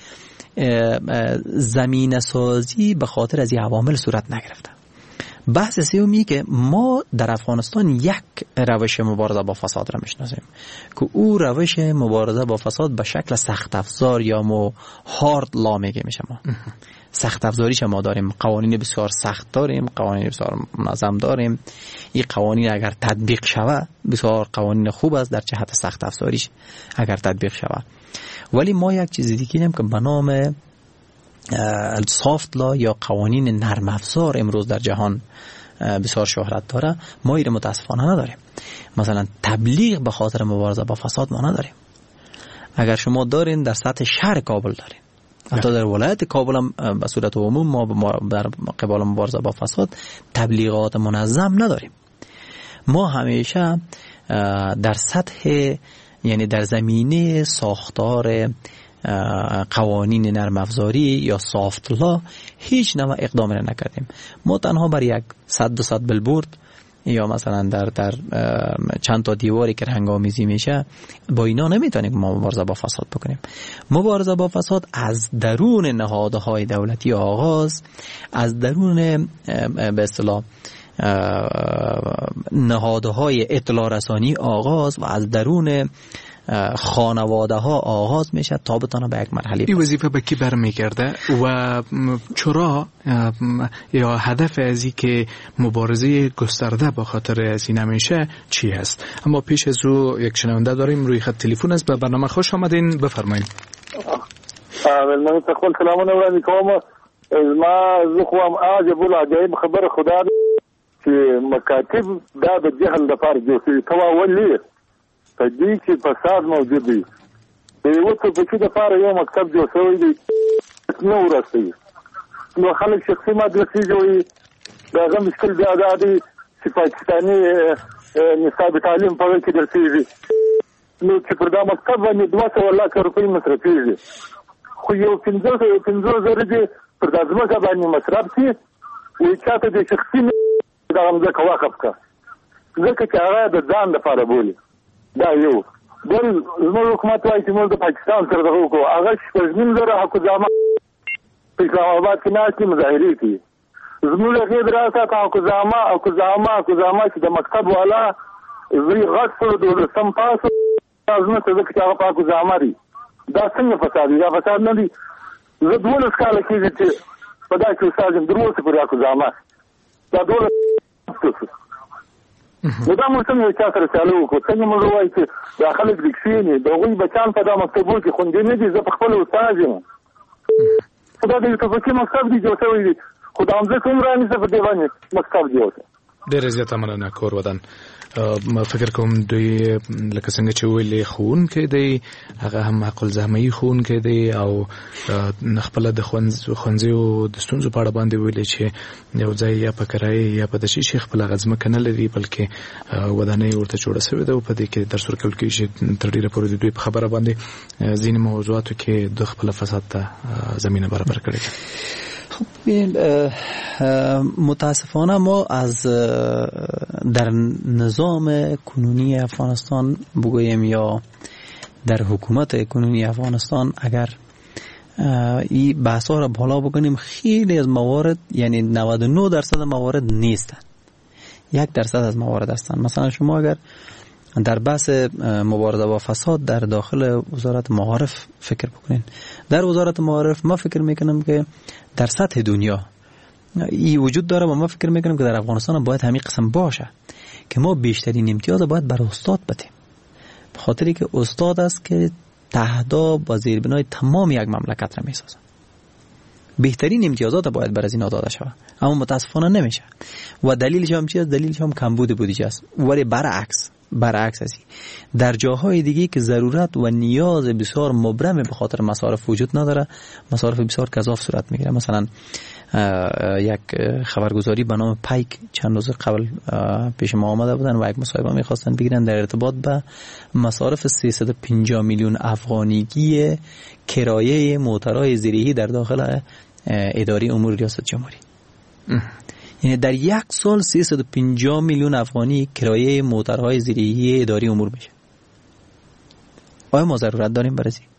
زمینه سازی به خاطر از این عوامل صورت نگرفته. بحث سومی که ما در افغانستان یک روش مبارزه با فساد را میشناسیم که او روش مبارزه با فساد به شکل سخت افزار یا مو هارد لا میگه میشه. ما سخت افزاریش ما داریم، قوانین بسیار سخت داریم، قوانین بسیار منظم داریم. این قوانین اگر تطبیق شود بسیار قوانین خوب است در جهت سخت افزاریش اگر تطبیق شود. ولی ما یک چیز دیگه داریم که به نام سافت لا یا قوانین نرم افزار امروز در جهان بسیار شهرت داره، ما این متاسفانه نداریم. مثلا تبلیغ به خاطر مبارزه با فساد ما نداریم. اگر شما دارین در سطح شهر کابل دارین، حتی در ولایت کابل هم به صورت عموم ما در قبال مبارزه با فساد تبلیغات منظم نداریم. ما همیشه در سطح، یعنی در زمینه ساختار قوانین نرم افزاری یا سافت لا هیچ نوع اقدام را نکردیم. ما تنها بر یک صد دو صد بلبورد یا مثلا در در چند تا دیواری که رنگ‌آمیزی میشه با اینا نمیتونیم ما مبارزه با فساد بکنیم. مبارزه با فساد از درون نهادهای دولتی آغاز، از درون به اصطلاح نهادهای اطلاع رسانی آغاز و از درون خانواده ها آغاز میشه تا بتونه به یک مرحله. این وظیفه به کی برمیگرده و چرا یا هدف از این که مبارزه گسترده با خاطر از این نمیشه چی هست؟ اما پیش از رو یک شنونده داریم روی خط تلفن است. به برنامه خوش آمدین، بفرمایید. من تقول سلامونه وړاندې کوم. ما زه خو هم عجب العجایب خبر خدا چې مکاتب دا د جهل لپاره جوړ شوي ته ولې په دې کې فساد موجود دی. د یو څه په کې لپاره یو مکتب جوړ شوی دی نو ورسوي، نو خلک شخصي مدرسې جوړوي. د هغه مشکل بیا دا دی چې پاکستاني نصاب تعلیم په کې درسېږي، نو چې پر دا مکتب باندې دوه سوه لاکه روپۍ مصرفېږي، خو یو پنځه پنځه زره دې پر دا ځمکه باندې مصرف شي، وایي چاته د شخصي دغه ځمکه وقف کړه، ځکه چې هغه د ځان لپاره بولي. دا یو بل زموږ حکومت وایي چې موږ د پاکستان سره دغه وکړو، هغه شپږ نیم زره حکوزامه په اسلام آباد کې ناستې مظاهرې کوي. زموږ هغې دراسات حکوزامه حکوزامه حکوزامه چې د مکتب والا زوی غټ شو دولسم پاس ازمه ته ځکه چې هغه په حکوزامه دي. دا څنګه فساد دی؟ دا فساد نه دی. زه دولس کاله کېږي چې په دا کې استاد یم، تر اوسه پورې حکوزامه دا دولس نو دا موږ څنګه چا سره چالو وکړو؟ څنګه موږ ووایو چې دا خلک د کښېني د هغوی بچیان په دا مکتبو کې خوندي نه دي؟ زه په خپله استاد یم، خو دا د یو تفکي مکتب دی جوړ شوی دی، خو د همځکه هم رانیسه په دې باندې مکتب جوړ شو. ډېر زیاته مننه کور ودان. ما فکر کوم دوی لکه څنګه چې ویلې ښوونکی دی هغه هم معقول زحمتي ښوونکی دی او خپل د ښوونځیو د ستونزو په اړه باندې ویلې چې یو ځای یا په کرایه یا په داسې شي خپل هغه ځمکه نه لري بلکې ودانۍ ورته جوړه شوې ده او په دې کې درس ورکول کېږي چې تر ډېره پورې د دوی په خبره باندې ځینې موضوعاتو کې د خپل فساد ته زمینه برابر کړې ده. متاسفانه ما از در نظام کنونی افغانستان بگوییم یا در حکومت کنونی افغانستان اگر این بحث ها را بالا بکنیم خیلی از موارد یعنی نود و نه درصد موارد نیستن، یک درصد از موارد هستند. مثلا شما اگر در بحث مبارزه با فساد در داخل وزارت معارف فکر بکنین، در وزارت معارف ما فکر میکنم که در سطح دنیا این وجود داره و ما فکر میکنم که در افغانستان باید همین قسم باشه که ما بیشترین امتیاز باید بر استاد بدیم، به خاطری که استاد است که تهدا و زیربنای تمام یک مملکت را میسازه. بهترین امتیازات باید بر از اینا داده شود، اما متاسفانه نمیشه و دلیلش هم چیه؟ دلیلش هم کمبود بودجه است. ولی برعکس برعکس است در جاهای دیگه که ضرورت و نیاز بسیار مبرم به خاطر مصارف وجود نداره، مصارف بسیار گزاف صورت میگیره. مثلا یک خبرگزاری به نام پایک چند روز قبل پیش ما آمده بودن و یک مصاحبه میخواستن بگیرن در ارتباط به مصارف سیصد و پنجاه میلیون افغانیگی کرایه موترهای زیرهی در داخل اداره امور ریاست جمهوری. یعنی در یک سال سیصد و پنجاه میلیون افغانی کرایه موترهای زیرهی اداری امور میشه. آیا ما ضرورت داریم برای این؟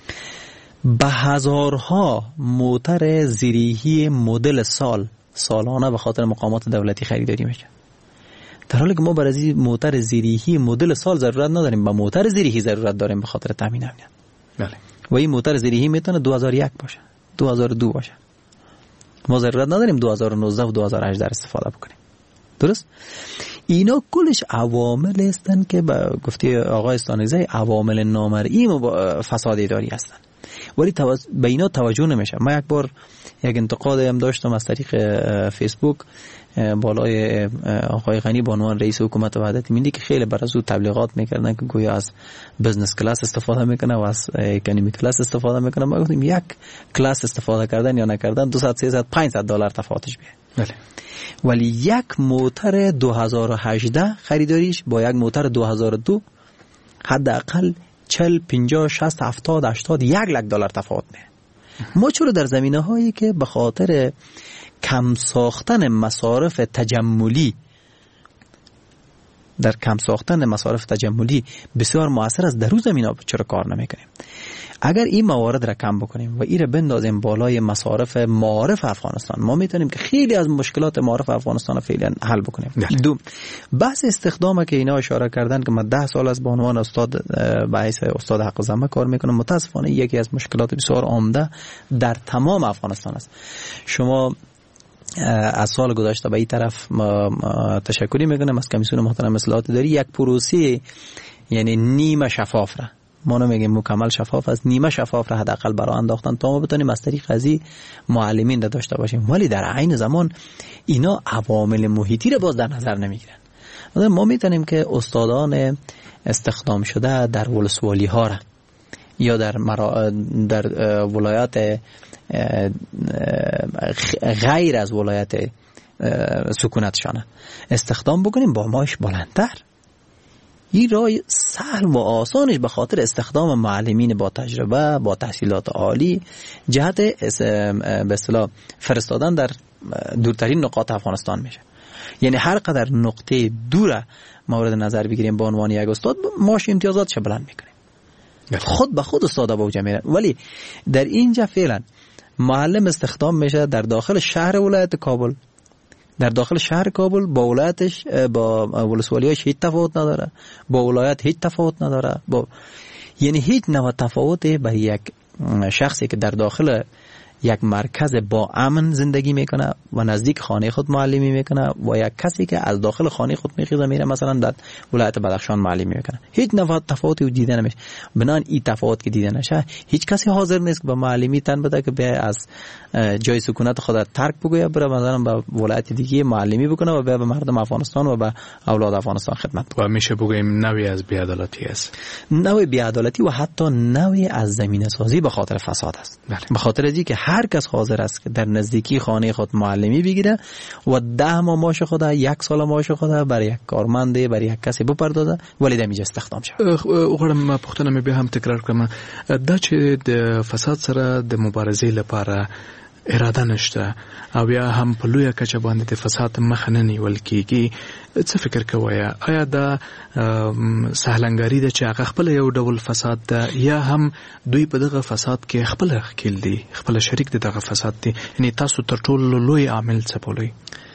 به هزارها موتر زیرهی مدل سال سالانه به خاطر مقامات دولتی خریداری میشه، در حالی که ما برای این موتر زیرهی مدل سال ضرورت نداریم، به موتر زیرهی ضرورت داریم به خاطر تامین امنیت. بله. و این موتر زیرهی میتونه دو هزار و یک باشه، دو هزار و دو باشه. ما ضرورت نداریم دو هزار و نوزده و دو هزار و هجده استفاده بکنیم. درست؟ اینا کلش عوامل هستند که به گفته آقای استانگزی عوامل نامرئی فساد اداری هستند، ولی توز... به اینا توجه نمیشه. ما یک بار یک انتقاد هم داشتم از طریق فیسبوک بالای آقای غنی به عنوان رئیس حکومت وحدت ملی که خیلی بر از او تبلیغات میکردن که گویا از بزنس کلاس استفاده میکنه و از اکونومی کلاس استفاده میکنه. ما گفتیم یک کلاس استفاده کردن یا نکردن دویست سیصد پانصد دلار تفاوتش بیه. بله. ولی یک موتر دو هزار و هجده خریداریش با یک موتر دو هزار و دو حداقل چهل پنجاه شصت هفتاد هشتاد یک لک دلار تفاوت میه. ما چرا در زمینه هایی که به خاطر کم ساختن مصارف تجملی در کم ساختن مصارف تجملی بسیار مؤثر است، در روز زمینه چرا کار نمیکنیم؟ اگر این موارد را کم بکنیم و این را بندازیم بالای مصارف معارف افغانستان، ما میتونیم که خیلی از مشکلات معارف افغانستان فعلا حل بکنیم. دو بحث استخدام که اینا اشاره کردن که من ده سال از به عنوان استاد به حیث استاد حق زحمه کار میکنم، متاسفانه یکی از مشکلات بسیار عمده در تمام افغانستان است. شما از سال گذشته به این طرف ما تشکری میکنم از کمیسیون محترم اصلاحات اداری، یک پروسه یعنی نیمه شفاف را، ما نمیگیم مکمل شفاف است، نیمه شفاف را حداقل برای انداختن تا ما بتونیم از طریق ازی معلمین را داشته باشیم. ولی در عین زمان اینا عوامل محیطی را باز در نظر نمیگیرن. ما میتونیم که استادان استخدام شده در ولسوالی ها را یا در مرا... در ولایات غیر از ولایت سکونتشانه استخدام بکنیم با معاش بلندتر. این راه سهل و آسانش به خاطر استخدام معلمین با تجربه با تحصیلات عالی جهت به اصطلاح فرستادن در دورترین نقاط افغانستان میشه. یعنی هر قدر نقطه دور مورد نظر بگیریم به عنوان یک استاد معاش امتیازاتش بلند میکنیم، خود به خود استادا به اوج میرن. ولی در اینجا فعلا معلم استخدام میشه در داخل شهر ولایت کابل، در داخل شهر کابل با ولایتش با ولسوالیاش هیچ تفاوت نداره، با ولایت هیچ تفاوت نداره، با یعنی هیچ نوع تفاوتی برای یک شخصی که در داخل یک مرکز با امن زندگی میکنه و نزدیک خانه خود معلمی میکنه و یک کسی که از داخل خانه خود میخیزه میره مثلا در ولایت بدخشان معلمی میکنه، هیچ نفع تفاوتی دیده نمیشه. بنان این تفاوت که دیده نشه هیچ کسی حاضر نیست به معلمی تن بده که به از جای سکونت خود ترک بگویه بره مثلا به ولایت دیگه معلمی بکنه و به مردم افغانستان و به اولاد افغانستان خدمت بکنه. و میشه بگیم نوعی از بی‌عدالتی است، نوع بی‌عدالتی و حتی نوعی از زمینه سازی به خاطر فساد است. بله. به خاطر از اینکه هر کس حاضر است که در نزدیکی خانه خود معلمی بگیره و ده ماه معاش خود، یک سال معاش خود برای یک کارمند، برای یک کسی بپردازه ولی دمیج استخدام شه. وګورم پښتنه مې به هم تکرار کړم دا چې د فساد سره د مبارزې لپاره اراده نشته او بیا هم په لویه کچه باندې د فساد مخه نه نیول کیږي، څه فکر کوئ؟ آیا دا سهلنګاري ده چې هغه خپل یو ډول فساد ده یا هم دوی په دغه فساد کې خپل ښکیل دي، خپل شریک دي دغه فساد دي؟ یعنی تاسو تر ټولو لوی عامل څه بولئ؟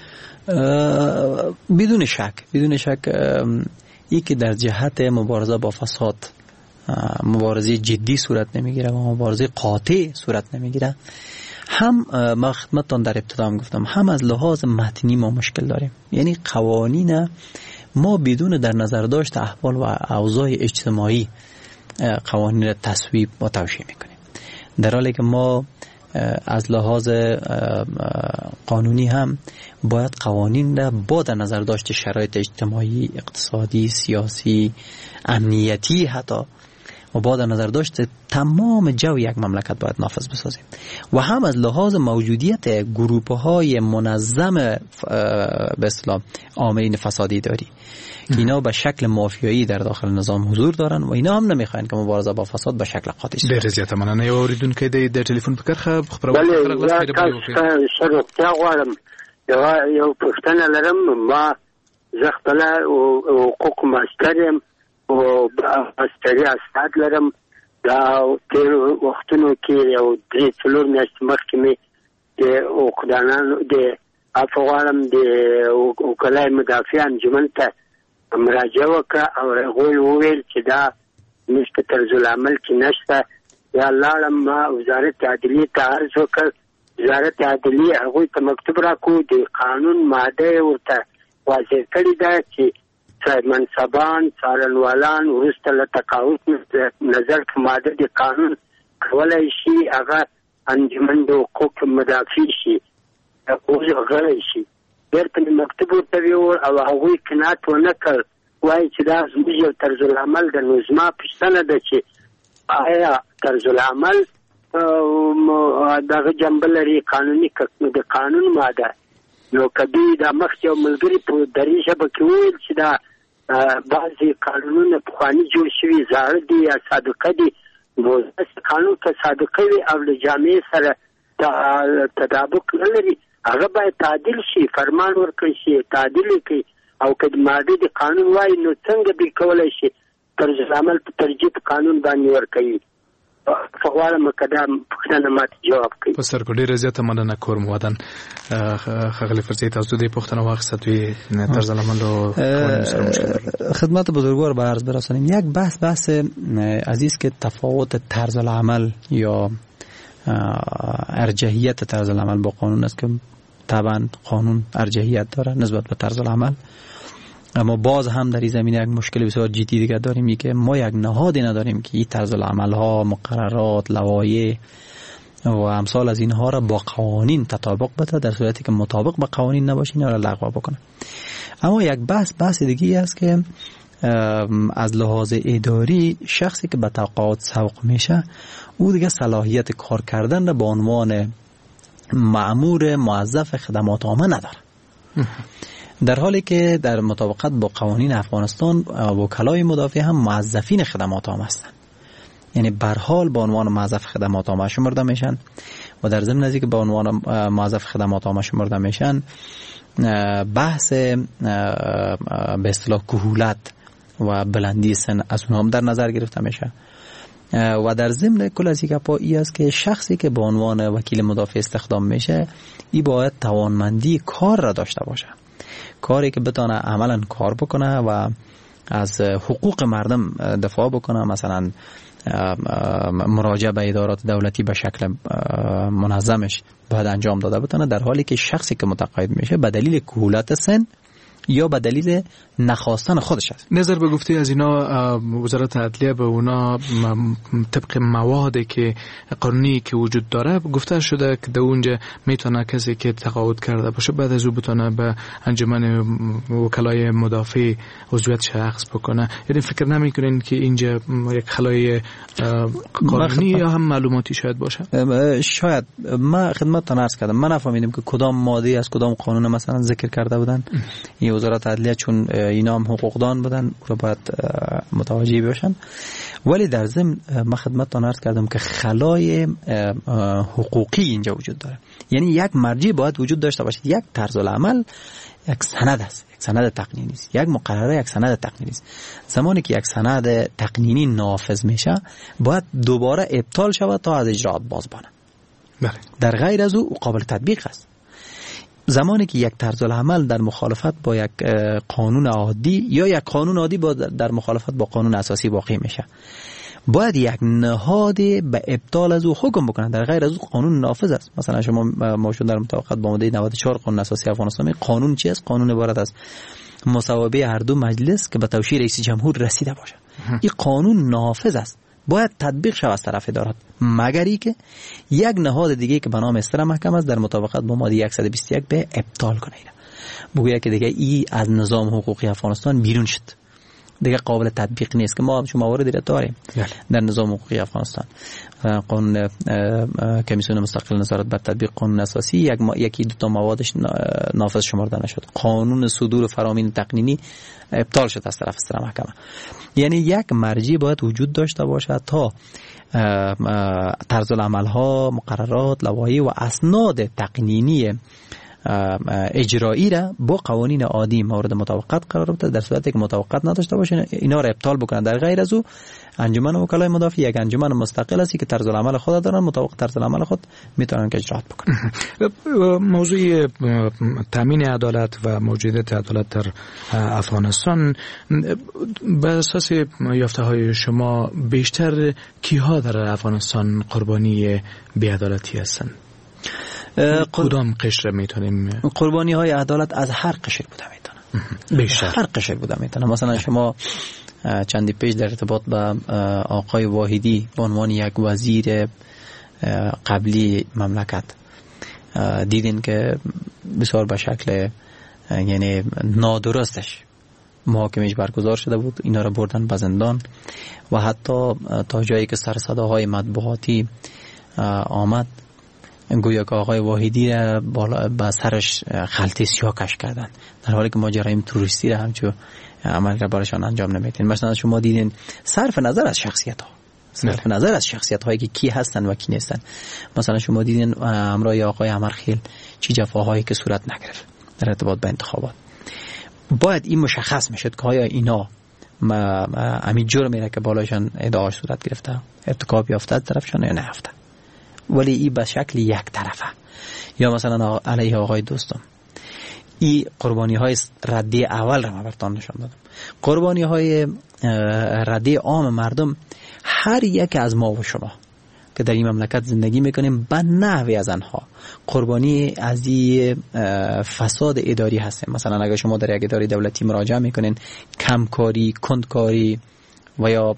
بدون شک بدون شک ای که در جهت مبارزه با فساد مبارزه جدی صورت نمیگیره و مبارزه قاطع صورت نمیگیره، هم ما خدمتتان در ابتدا هم گفتم هم از لحاظ متنی ما مشکل داریم. یعنی قوانین ما بدون در نظر داشت احوال و اوضاع اجتماعی قوانین را تصویب و توشیح میکنیم، در حالی که ما از لحاظ قانونی هم باید قوانین را با در نظر داشت شرایط اجتماعی، اقتصادی، سیاسی، امنیتی حتی و با در نظر داشت تمام جو یک مملکت باید نافذ بسازیم و هم از لحاظ موجودیت گروه‌های منظم به اصطلاح عاملین فسادی داری که اینا به شکل مافیایی در داخل نظام حضور دارن و اینا هم نمیخواین که مبارزه با فساد به شکل قاطع شه. ډیر زیاته مننه. یو اوریدونکو د ټلیفون په کرخه خبرونه خلک لاس کې شروع غواړم یو یو پښتنه لرم، ما زه خپل حقوق ماسترم او استری استاد لرم. دا تیر وختونو کې یو درې څلور میاشتې مخکې مې د اوقدانانو د افغانم د وکلای مدافع انجمن ته مراجعه وکړه او هغوی وویل چې دا نشته، طرز العمل کې نشته. یا لاړم ما وزارت عدلیې ته عرض وکړ، وزارت عدلیې هغوی ته مکتوب راکړو، د قانون ماده ورته واضح کړې ده چې منصبان څارنوالان وروسته له تقاعد نظر په ماده د قانون کولی شي هغه انجمن د حقوق مدافع شي اوس غړی شي. بیرته مې مکتوب ورته ویور او هغوی قناعت ونه کړ، وایي چې دا زموږ یو طرز العمل ده. نو زما پوښتنه ده چې آیا طرز العمل دغه جنبه لري قانوني د قانون ماده؟ نو کدی دا مخکې یو ملګري په دري ژبه کې وویل چې دا بعضې قانونونه پخواني جوړ شوي زاړه دي یا صادقه دي. نو قانون که صادقه وي او له جامعې سره تطابق نه لري هغه باید تعدیل شي، فرمان ورکړي شي، تعدیل کړي. او که د ماده د قانون وایي نو څنګه دوی کولی شي طرز العمل په ترجیح په قانون باندې ورکوي؟ فغواړم که دا پوښتنه ماته جواب کوي. په سر کو ډېره زیاته مننه کوم ودان ښاغلی فرزي، تاسو دې پوښتنه واخیسته توی طرز العمل و خدمت بزرگوار به عرض برسانیم. یک بحث بحث عزیز که تفاوت طرز العمل یا ارجحیت طرز العمل با قانون است که طبعا قانون ارجحیت داره نسبت به طرز العمل، اما باز هم در این زمینه یک مشکل بسیار جدی دیگه داریم، این که ما یک نهادی نداریم که این طرز العمل ها، مقررات، لوایح و امثال از اینها را با قوانین تطابق بده، در صورتی که مطابق با قوانین نباشه اینا را لغو بکنه. اما یک بحث بحث دیگه است که از لحاظ اداری شخصی که به تقاعد سوق میشه او دیگه صلاحیت کار کردن را به عنوان مأمور موظف خدمات عامه نداره، در حالی که در مطابقت با قوانین افغانستان وکلای مدافع هم موظفین خدمات عامه هستند، یعنی به هر حال به عنوان موظف خدمات عامه شمرده میشن و در ضمن ازی که به عنوان موظف خدمات عامه شمرده میشن بحث به اصطلاح کهولت و بلندی سن از اونها هم در نظر گرفته میشه و در ضمن کل از این گپا ای است که شخصی که به عنوان وکیل مدافع استخدام میشه ای باید توانمندی کار را داشته باشه، کاری که بتونه عملا کار بکنه و از حقوق مردم دفاع بکنه، مثلا مراجعه به ادارات دولتی به شکل منظمش باید انجام داده بتونه، در حالی که شخصی که متقاعد میشه به دلیل کهولت سن یا به دلیل نخواستن خودش است. نظر به گفته از اینا وزارت عدلیه به اونا طبق موادی که قانونی که وجود داره گفته شده که در اونجا میتونه کسی که تقاعد کرده باشه بعد از او بتونه به انجمن وکلای مدافع عضویت شخص بکنه. یعنی فکر نمیکنین که اینجا یک خلای قانونی یا هم معلوماتی شاید باشه؟ شاید. ما خدمتتون عرض کردم من نفهمیدم که کدام ماده از کدام قانون مثلا ذکر کرده بودن. این وزارت عدلیه چون اینا هم حقوقدان بودن رو باید متوجه باشن، ولی در ضمن من خدمتتون عرض کردم که خلای حقوقی اینجا وجود داره. یعنی یک مرجع باید وجود داشته باشه. یک طرز العمل یک سند است، یک سند تقنینی است. یک مقرره یک سند تقنینی است. زمانی که یک سند تقنینی نافذ میشه باید دوباره ابطال شود تا از اجراات باز بانه. بله. در غیر از او قابل تطبیق است. زمانی که یک طرز العمل در مخالفت با یک قانون عادی یا یک قانون عادی با در مخالفت با قانون اساسی واقع میشه، باید یک نهاد به ابطال از او حکم بکنه. در غیر از او قانون نافذ است. مثلا شما موجود در مطابقت با ماده نود و چهار قانون اساسی افغانستان، قانون چی است؟ قانون عبارت است مصوبه هر دو مجلس که به توشیح رئیس جمهور رسیده باشه. این قانون نافذ است، باید تطبیق شود از طرف ادارات، مگر ای که یک نهاد دیگه که به نام استر محکمه است در مطابقت با ماده صد و بیست و یک به ابطال کنه. بگوید که دیگه ای از نظام حقوقی افغانستان بیرون شد، دیگه قابل تطبیق نیست. که ما هم مواردی را داریم در نظام حقوقی افغانستان. قانون کمیسیون مستقل نظارت بر تطبیق قانون اساسی یک ما... یکی دو تا موادش نافذ شمرده نشد. قانون صدور فرامین تقنینی ابطال شد از طرف استر محکمه. یعنی یک مرجع باید وجود داشته باشد تا طرز العمل ها، مقررات، لوایح و اسناد تقنینی اجرایی را با قوانین عادی مورد مطابقت قرار بده. در صورتی که مطابقت نداشته باشه اینا را ابطال بکنن. در غیر از او انجمن وکلای مدافع یک انجمن مستقل است که طرز العمل خود دارن، مطابق طرز العمل خود میتونن که اجرات بکنن. موضوع تامین عدالت و موجودیت عدالت در افغانستان به اساس یافته های شما بیشتر کیها در افغانستان قربانی بی‌عدالتی هستند؟ کدام قشر میتونیم؟ قربانی های عدالت از هر قشر بوده میتونه. بیشتر هر قشر بوده میتونه. مثلا شما چندی پیش در ارتباط به آقای واحدی به عنوان یک وزیر قبلی مملکت دیدین که بسیار به شکل یعنی نادرستش محاکمش برگزار شده بود. اینا را بردن به زندان و حتی تا جایی که سر صداهای مطبوعاتی آمد گویا که آقای واحدی را بالا به سرش خلطی سیاه کش کردن، در حالی که ما جرایم توریستی را همچون عمل را برایشان انجام نمیدین. مثلا شما دیدین صرف نظر از شخصیت ها صرف نظر از شخصیت هایی که کی هستن و کی نیستن. مثلا شما دیدین امرای آقای عمرخیل چی جفاهایی که صورت نگرفت در ارتباط به انتخابات. باید این مشخص میشد که آیا اینا همین جرمی را که بالایشان ادعاش صورت گرفته ارتکاب یافته طرفشان یا نه یافته. ولی این به شکل یک طرفه. یا مثلا علیه آقای دوستم این قربانی های ردی اول را من براتون نشان دادم. قربانی های ردی عام مردم هر یک از ما و شما که در این مملکت زندگی میکنیم به نحوی از آنها قربانی از این فساد اداری هستیم. مثلا اگر شما در یک اداره دولتی مراجعه میکنین کمکاری، کندکاری و یا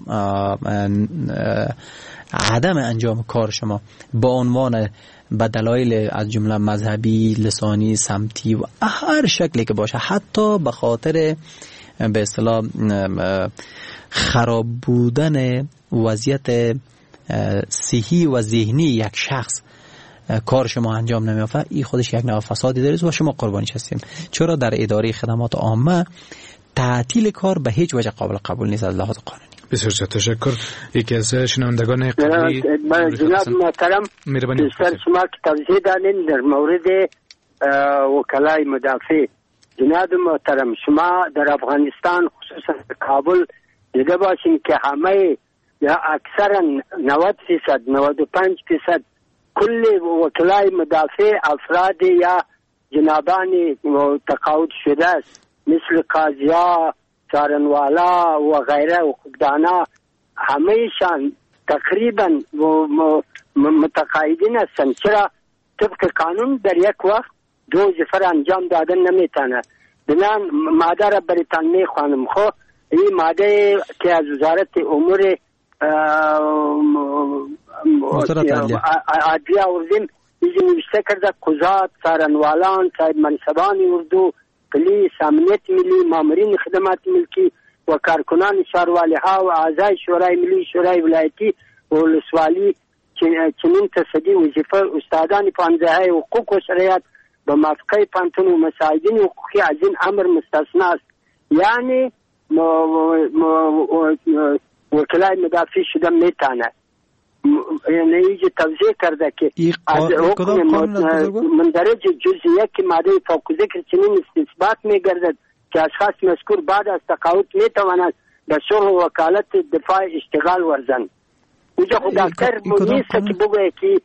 عدم انجام کار شما با عنوان به دلایل از جمله مذهبی، لسانی، سمتی و هر شکلی که باشه، حتی به خاطر به اصطلاح خراب بودن وضعیت صحی و ذهنی یک شخص کار شما انجام نمیافته، این خودش یک نوع فسادی داره و شما قربانیش هستیم. چرا در اداره خدمات عامه تعطیل کار به هیچ وجه قابل قبول نیست از لحاظ قانونی. بسیار تشکر. یکی از شنوندگان قبلی جناب محترم بیشتر شما که توضیح دادین در مورد وکلای مدافع. جناب محترم شما در افغانستان خصوصا کابل دیده باشین که همه یا اکثرا نود فیصد نود و پنج فیصد کل وکلای مدافع افراد یا جنابان تقاعد شده است، مثل قاضیا، څارنوالا و غیره حقوقدانا، همهشان تقریبا متقاعدین هستند. چرا؟ طبق قانون در یک وقت دو وظیفه انجام دادن نمیتونه. بنان ماده را برتان میخوانم. خب این ماده که از وزارت امور عدلیه آوردیم اینجا نوشته کرده قضات، څارنوالان، صاحب منصبان اردو، پلیس، امنیت ملی، مامورین خدمات ملکی و کارکنان ښاروالي ها و اعضای شورای ملی، شورای ولایتی و ولسوالی چنین تصدی وظیفه استادان پانزده حقوق و شرایط به موافقه پانتون و مساعدین حقوقی از این امر مستثنا است. یعنی وکلای مدافع شده میتونه. یعنی اینجا توضیح کرده که از حکم مندرج جزئیه که ماده فوق ذکر چنین استثبات میگردد که اشخاص مذکور بعد از تقاعد میتواند به شغل وکالت دفاع اشتغال ورزند. اینجا خود دکتر نیست که بگویه که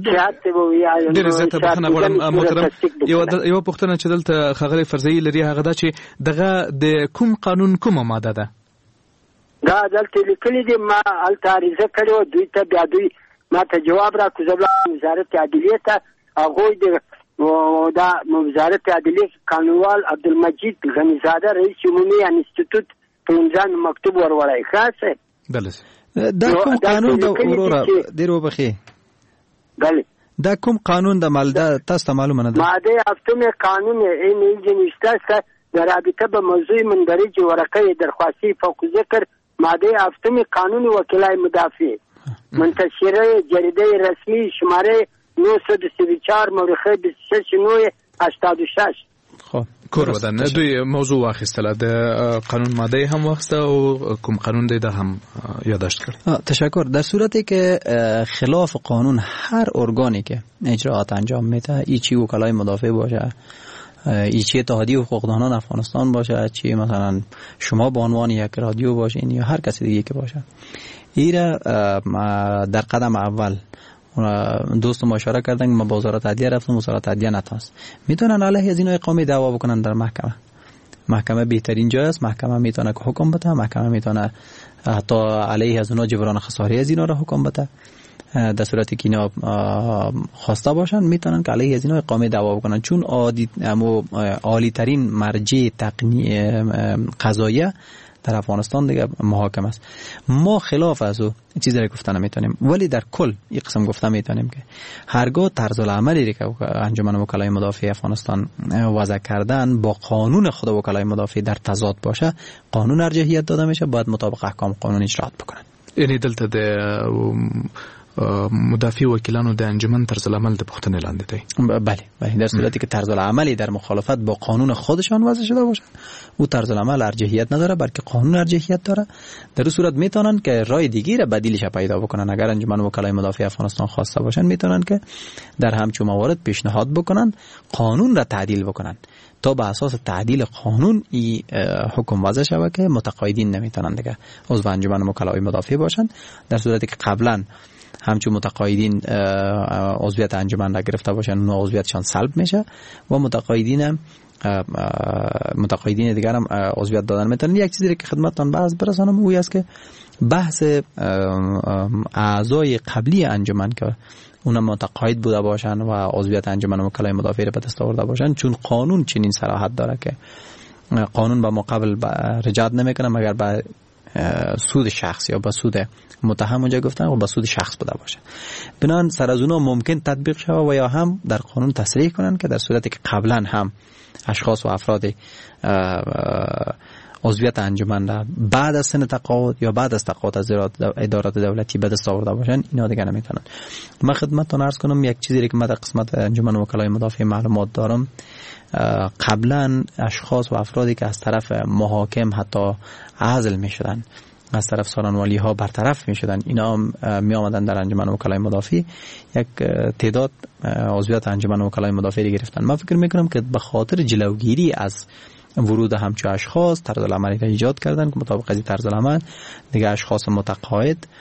ډېر زیاته بخښنه غواړم محترم. یوه پوښتنه چې دلته ښاغلی فرضیې لري هغه دا چې دغه د کوم قانون کومه ماده ده؟ دا دلته لیکلي دي. ما هلته عریضه کړې وه دوی ته، بیا دوی ما ته جواب راکړو. زه ولاړم وزارت عدلیې ته. هغوی د دا وزارت عدلیې قانونوال عبدالمجید غنیزاده رئیس عمومي انستیتوت په امضا مکتوب وروړی. ښه صاحب دا کوم قانون د وروره ډېر وبخښئ بله دا کوم قانون د مالده تاسو ته معلومه نه ده؟ ماده هفتم قانون این اینجا نوشته است در رابطه به موضوع مندرج ورقه درخواستی فوق ذکر ماده هفتم قانون وکلای مدافع منتشره جریده رسمی شماره نهصد و سی و چهار مورخه بیست و شش نود و هشتاد و شش. خب کور ودان دوی موضوع واخیستله د قانون ماده هم واخیسته او کوم قانون دی ده هم یادداشت کرد. تشکر. در صورتی که خلاف قانون هر ارگانی که اجراات انجام میده، ایچی وکلای مدافع باشه، ایچی اتحادیه حقوقدانان افغانستان باشه، چی مثلا شما به عنوان یک رادیو باشین یا هر کسی دیگه که باشه، ایره در قدم اول دوست ما اشاره کردن که ما با وزارت عدلیه رفتم، وزارت عدلیه نتونست، میتونن علیه از اینو اقامه دعوا بکنن در محکمه. محکمه بهترین جای است. محکمه میتونه که حکم بده، محکمه میتونه حتی علیه از اونها جبران خساره از اینا را حکم بده. در صورتی که اینا خواسته باشن میتونن که علیه از اینا اقامه دعوا بکنن، چون عادی عالی ترین مرجع تقنی قضاییه در افغانستان دیگه محاکم است. ما خلاف از او چیزی را گفته نمیتونیم، ولی در کل یک قسم گفته میتونیم که هرگاه طرز العملی که انجمن وکلای مدافع افغانستان وضع کردن با قانون خود وکلای مدافع در تضاد باشه، قانون ارجحیت داده میشه، باید مطابق احکام قانون اجرات بکنن. یعنی دلته د مدافع وکیلانو د انجمن طرز العمل د پوښتنې لاندې دی. بله بله، در صورتی که طرز العملی در مخالفت با قانون خودشان وضع شده باشه، او طرز العمل ارجحیت نداره بلکه قانون ارجحیت داره. در این صورت میتونن که راه دیگه را بدیلش پیدا بکنن. اگر انجمن وکلای مدافع افغانستان خواسته باشن میتونن که در همچون موارد پیشنهاد بکنن قانون را تعدیل بکنن تا به اساس تعدیل قانون این حکم وضع شود که متقاعدین نمیتونن دیگه عضو انجمن وکلای مدافع باشن. در صورتی که قبلا همچون متقاعدین عضویت انجمن را گرفته باشن، اون عضویتشان سلب میشه و متقاعدین متقاعدین دیگر هم عضویت دادن میتونن. یک چیزی که خدمتتان باز برسانم اوی است که بحث اعضای قبلی انجمن که اونا متقاعد بوده باشن و عضویت انجمن وکلای مدافع را به دست آورده باشن، چون قانون چنین صلاحیت داره که قانون با مقابل رجعت نمیکنه مگر با سود شخص یا با سود متهم اونجا گفتن و با سود شخص بوده باشه. بنان سر از اونا ممکن تطبیق شود و یا هم در قانون تصریح کنن که در صورتی که قبلا هم اشخاص و افراد عضویت انجمن را بعد از سن تقاعد یا بعد از تقاعد از ادارات دولتی به دست آورده باشن، اینا دیگه نمیتونن. من خدمتتون عرض کنم یک چیزی که من در قسمت انجمن وکلای مدافع معلومات دارم، قبلا اشخاص و افرادی که از طرف محاکم حتی عزل میشدن، از طرف سارنوالی ها برطرف می شدن، اینا می آمدن در انجمن وکلای مدافع یک تعداد عضویت انجمن وکلای مدافع گرفتن. من فکر می کنم که به خاطر جلوگیری از ورود همچو اشخاص طرز العملی را ایجاد کردن که مطابق از طرز العمل دیگه اشخاص متقاعد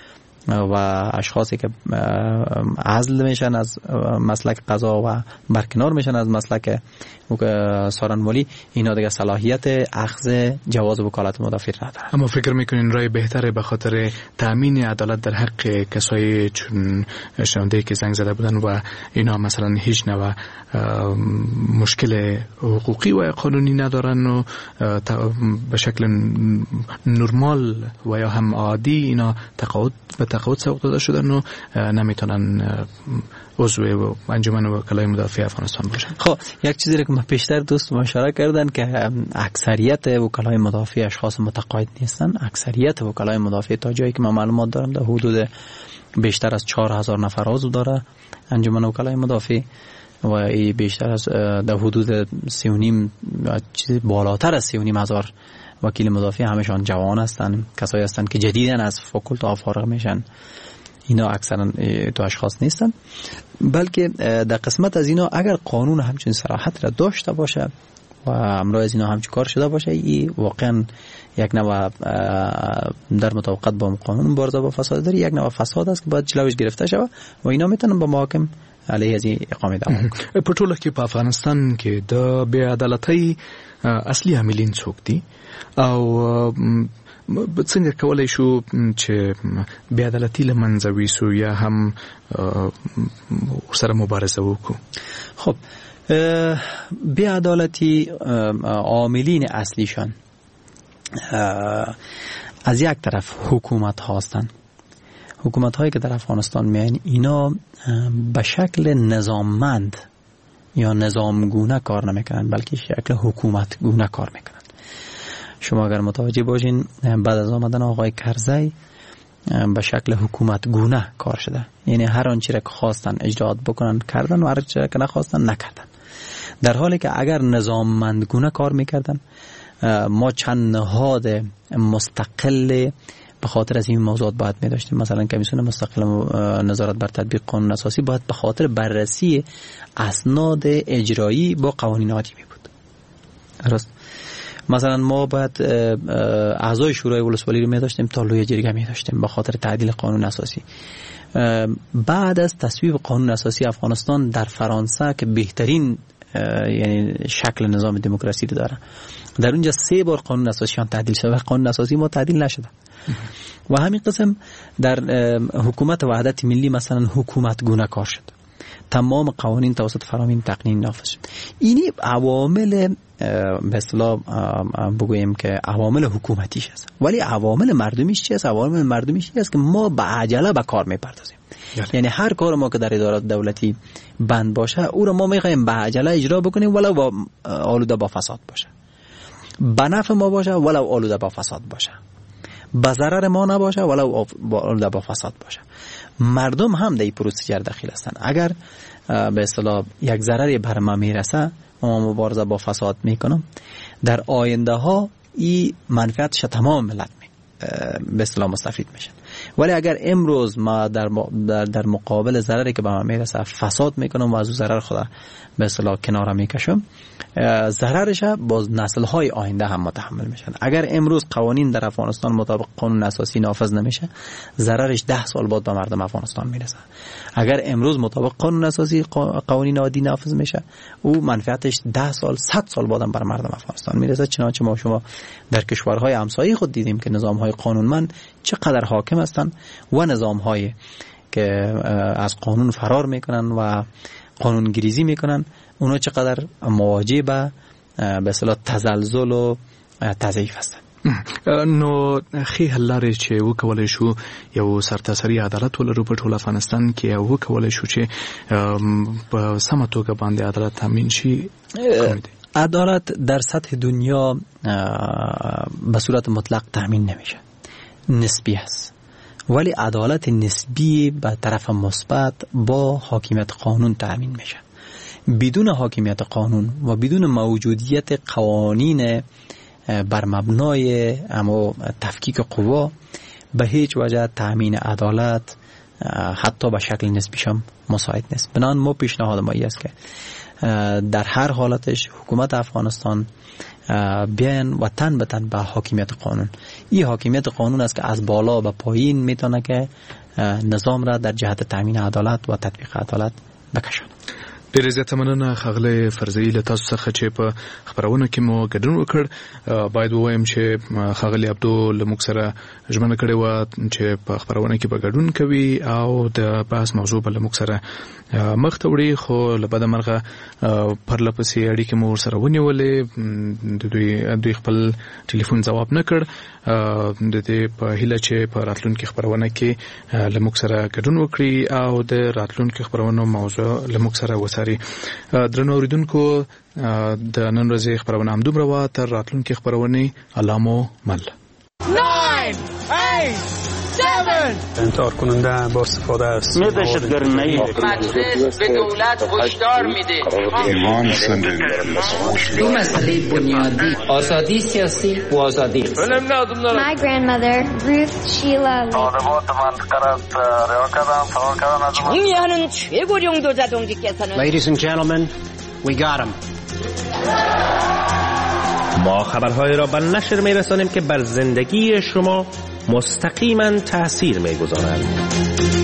و اشخاصی که عزل میشن از مسلک قضا و برکنار میشن از مسلک سارنوالی، اینا دیگه صلاحیت اخذ جواز وکالت مدافع ندارن. اما فکر میکنین رای بهتره به خاطر تامین عدالت در حق کسایی چون شنونده که زنگ زده بودن و اینا مثلا هیچ نوع مشکل حقوقی و قانونی ندارن و به شکل نرمال و یا هم عادی اینا تقاعد به تقاعد سوق داده شدن و نمیتونن عضو انجمن وکلای مدافع افغانستان باشن. خب یک چیزی رو که من پیشتر دوست اشاره کردن که اکثریت وکلای مدافع اشخاص متقاعد نیستن. اکثریت وکلای مدافع تا جایی که من معلومات دارم در حدود بیشتر از چهار هزار نفر عضو داره انجمن وکلای مدافع و ای بیشتر از در حدود سی و نیم چیز بالاتر از سی و نیم هزار وکیل مدافع همشان جوان هستن، کسایی هستن که جدیدن از فاکولته فارغ میشن. اینا اکثرا تو اشخاص نیستن، بلکه در قسمت از اینا اگر قانون همچین صراحت را داشته باشه و امروز از اینا همچین کار شده باشه، این واقعا یک نوع در مطابقت با قانون مبارزه با فساد داره، یک نوع فساد است که باید جلوش گرفته شود و اینا میتونن با محاکم علیه از اقامه دعوا کنن. په ټوله کې په افغانستان کې د بې عدالتۍ اصلي عاملین څوک دي او څنګه کولای شو چې بې عدالتي له منځه ویسو یا هم سره مبارزه وکړو؟ خب بې عدالتي عاملین اصلیشان از یک طرف حکومت هستند. حکومت هایی که در افغانستان میان اینا به شکل نظاممند یا نظامگونه کار نمیکنن، بلکه شکل حکومت گونه کار میکنن. شما اگر متوجه باشین بعد از آمدن آقای کرزی به شکل حکومت گونه کار شده، یعنی هر آنچه را که خواستن اجرات بکنن کردن و هر چیزی که نخواستن نکردن، در حالی که اگر نظاممند گونه کار میکردن ما چند نهاد مستقل به خاطر از این موضوعات باید می داشتیم. مثلا کمیسیون مستقل نظارت بر تطبیق قانون اساسی باید به خاطر بررسی اسناد اجرایی با قوانین عادی می بود. درست. مثلا ما باید اعضای شورای ولسوالی رو می داشتیم، تالوی جرگه می داشتیم به خاطر تعدیل قانون اساسی. بعد از تصویب قانون اساسی افغانستان در فرانسه که بهترین یعنی شکل نظام دموکراسی رو داره، در اونجا سه بار قانون اساسی هم تعدیل شده و قانون اساسی ما تعدیل نشده. و همین قسم در حکومت وحدت ملی مثلا حکومت گونه کار شد، تمام قوانین توسط فرامین تقنین نافذ شد. اینی عوامل به اصطلاح بگوییم که عوامل حکومتیش است، ولی عوامل مردمیش چی است؟ عوامل مردمیش چی است که ما به عجله به کار میپردازیم. یعنی هر کار ما که در ادارات دولتی بند باشه او رو ما میخوایم به عجله اجرا بکنیم، ولو با آلوده با فساد باشه، به نفع ما باشه ولو آلوده با فساد باشه، به ضرر ما نباشه ولو آلوده با فساد باشه. مردم هم در این پروسیجر داخل هستن. اگر به اصطلاح یک ضرری بر ما میرسه ما مبارزه با فساد میکنم، در آینده ها این منفعتش تمام ملت می به اصطلاح مستفید میشن. ولی اگر امروز ما در در, در مقابل ضرری که به ما میرسه فساد میکنم و از اون ضرر خدا به اصطلاح کنار میکشم، ضررش باز نسل های آینده هم متحمل میشن. اگر امروز قوانین در افغانستان مطابق قانون اساسی نافذ نمیشه، ضررش ده سال بعد به مردم افغانستان میرسه. اگر امروز مطابق قانون اساسی قوانین عادی نافذ میشه، او منفعتش ده سال صد سال بعد بر مردم افغانستان میرسه. چنانچه ما شما در کشورهای همسایه خود دیدیم که نظامهای قانونمند چقدر حاکم هستند و نظامهایی که از قانون فرار میکنن و قانون گریزی میکنن اونا چقدر مواجه به به اصطلاح تزلزل و تضعیف هستن. نو خې حل لري چې وکولای شو یو سرتاسري عدالت ولرو په ټول افغانستان کې، یو وکولای شو چې په سمه توګه باندې عدالت تامین شي. عدالت در سطح دنیا به صورت مطلق تامین نمیشه، نسبی است. ولی عدالت نسبی به طرف مثبت با حاکمیت قانون تامین میشه. بدون حاکمیت قانون و بدون موجودیت قوانین بر مبنای اما تفکیک قوا به هیچ وجه تامین عدالت حتی به شکل نسبیش هم مساعد نیست. بنابراین ما پیشنهاد ما این است که در هر حالتش حکومت افغانستان بیان و تن به تن به حاکمیت قانون. این حاکمیت قانون است که از بالا به پایین میتونه که نظام را در جهت تامین عدالت و تطبیق عدالت بکشاند. ډېر زیاته مننه ښاغلی فرزي له تاسو څخه چې په خبرونه کې مو ګډون وکړ. باید ووایم چې ښاغلی عبدو له موږ سره ژمنه کړې وه چې په خبرونه کې به ګډون کوي او د بحث موضوع به له موږ سره مخ ته وړي، خو له بده مرغه پرله پسې اړیکې مو ورسره ونیولې، د دوی دوی خپل ټلیفون ځواب نه کړ. د دې په هیله چې په راتلونکي خبرونه کې له موږ سره ګډون وکړي او د راتلونکي خبرونو موضوع له موږ سره وڅاري. درنو اوریدونکو، د نن ورځې خبرونه همدومره وه. تر راتلونکي خبرونې الله مو مل. انکار کننده با استفاده است. می دهشتگری مجلس به دولت هشدار میده. دو مسئله بنیادی، آزادی سیاسی و آزادی. My grandmother Ruth Sheila 정의하는 최고령도자 동지께서는 Ladies and gentlemen, we got him. ما خبرهای را به نشر می‌رسانیم که بر زندگی شما مستقیما تأثیر می‌گذارند.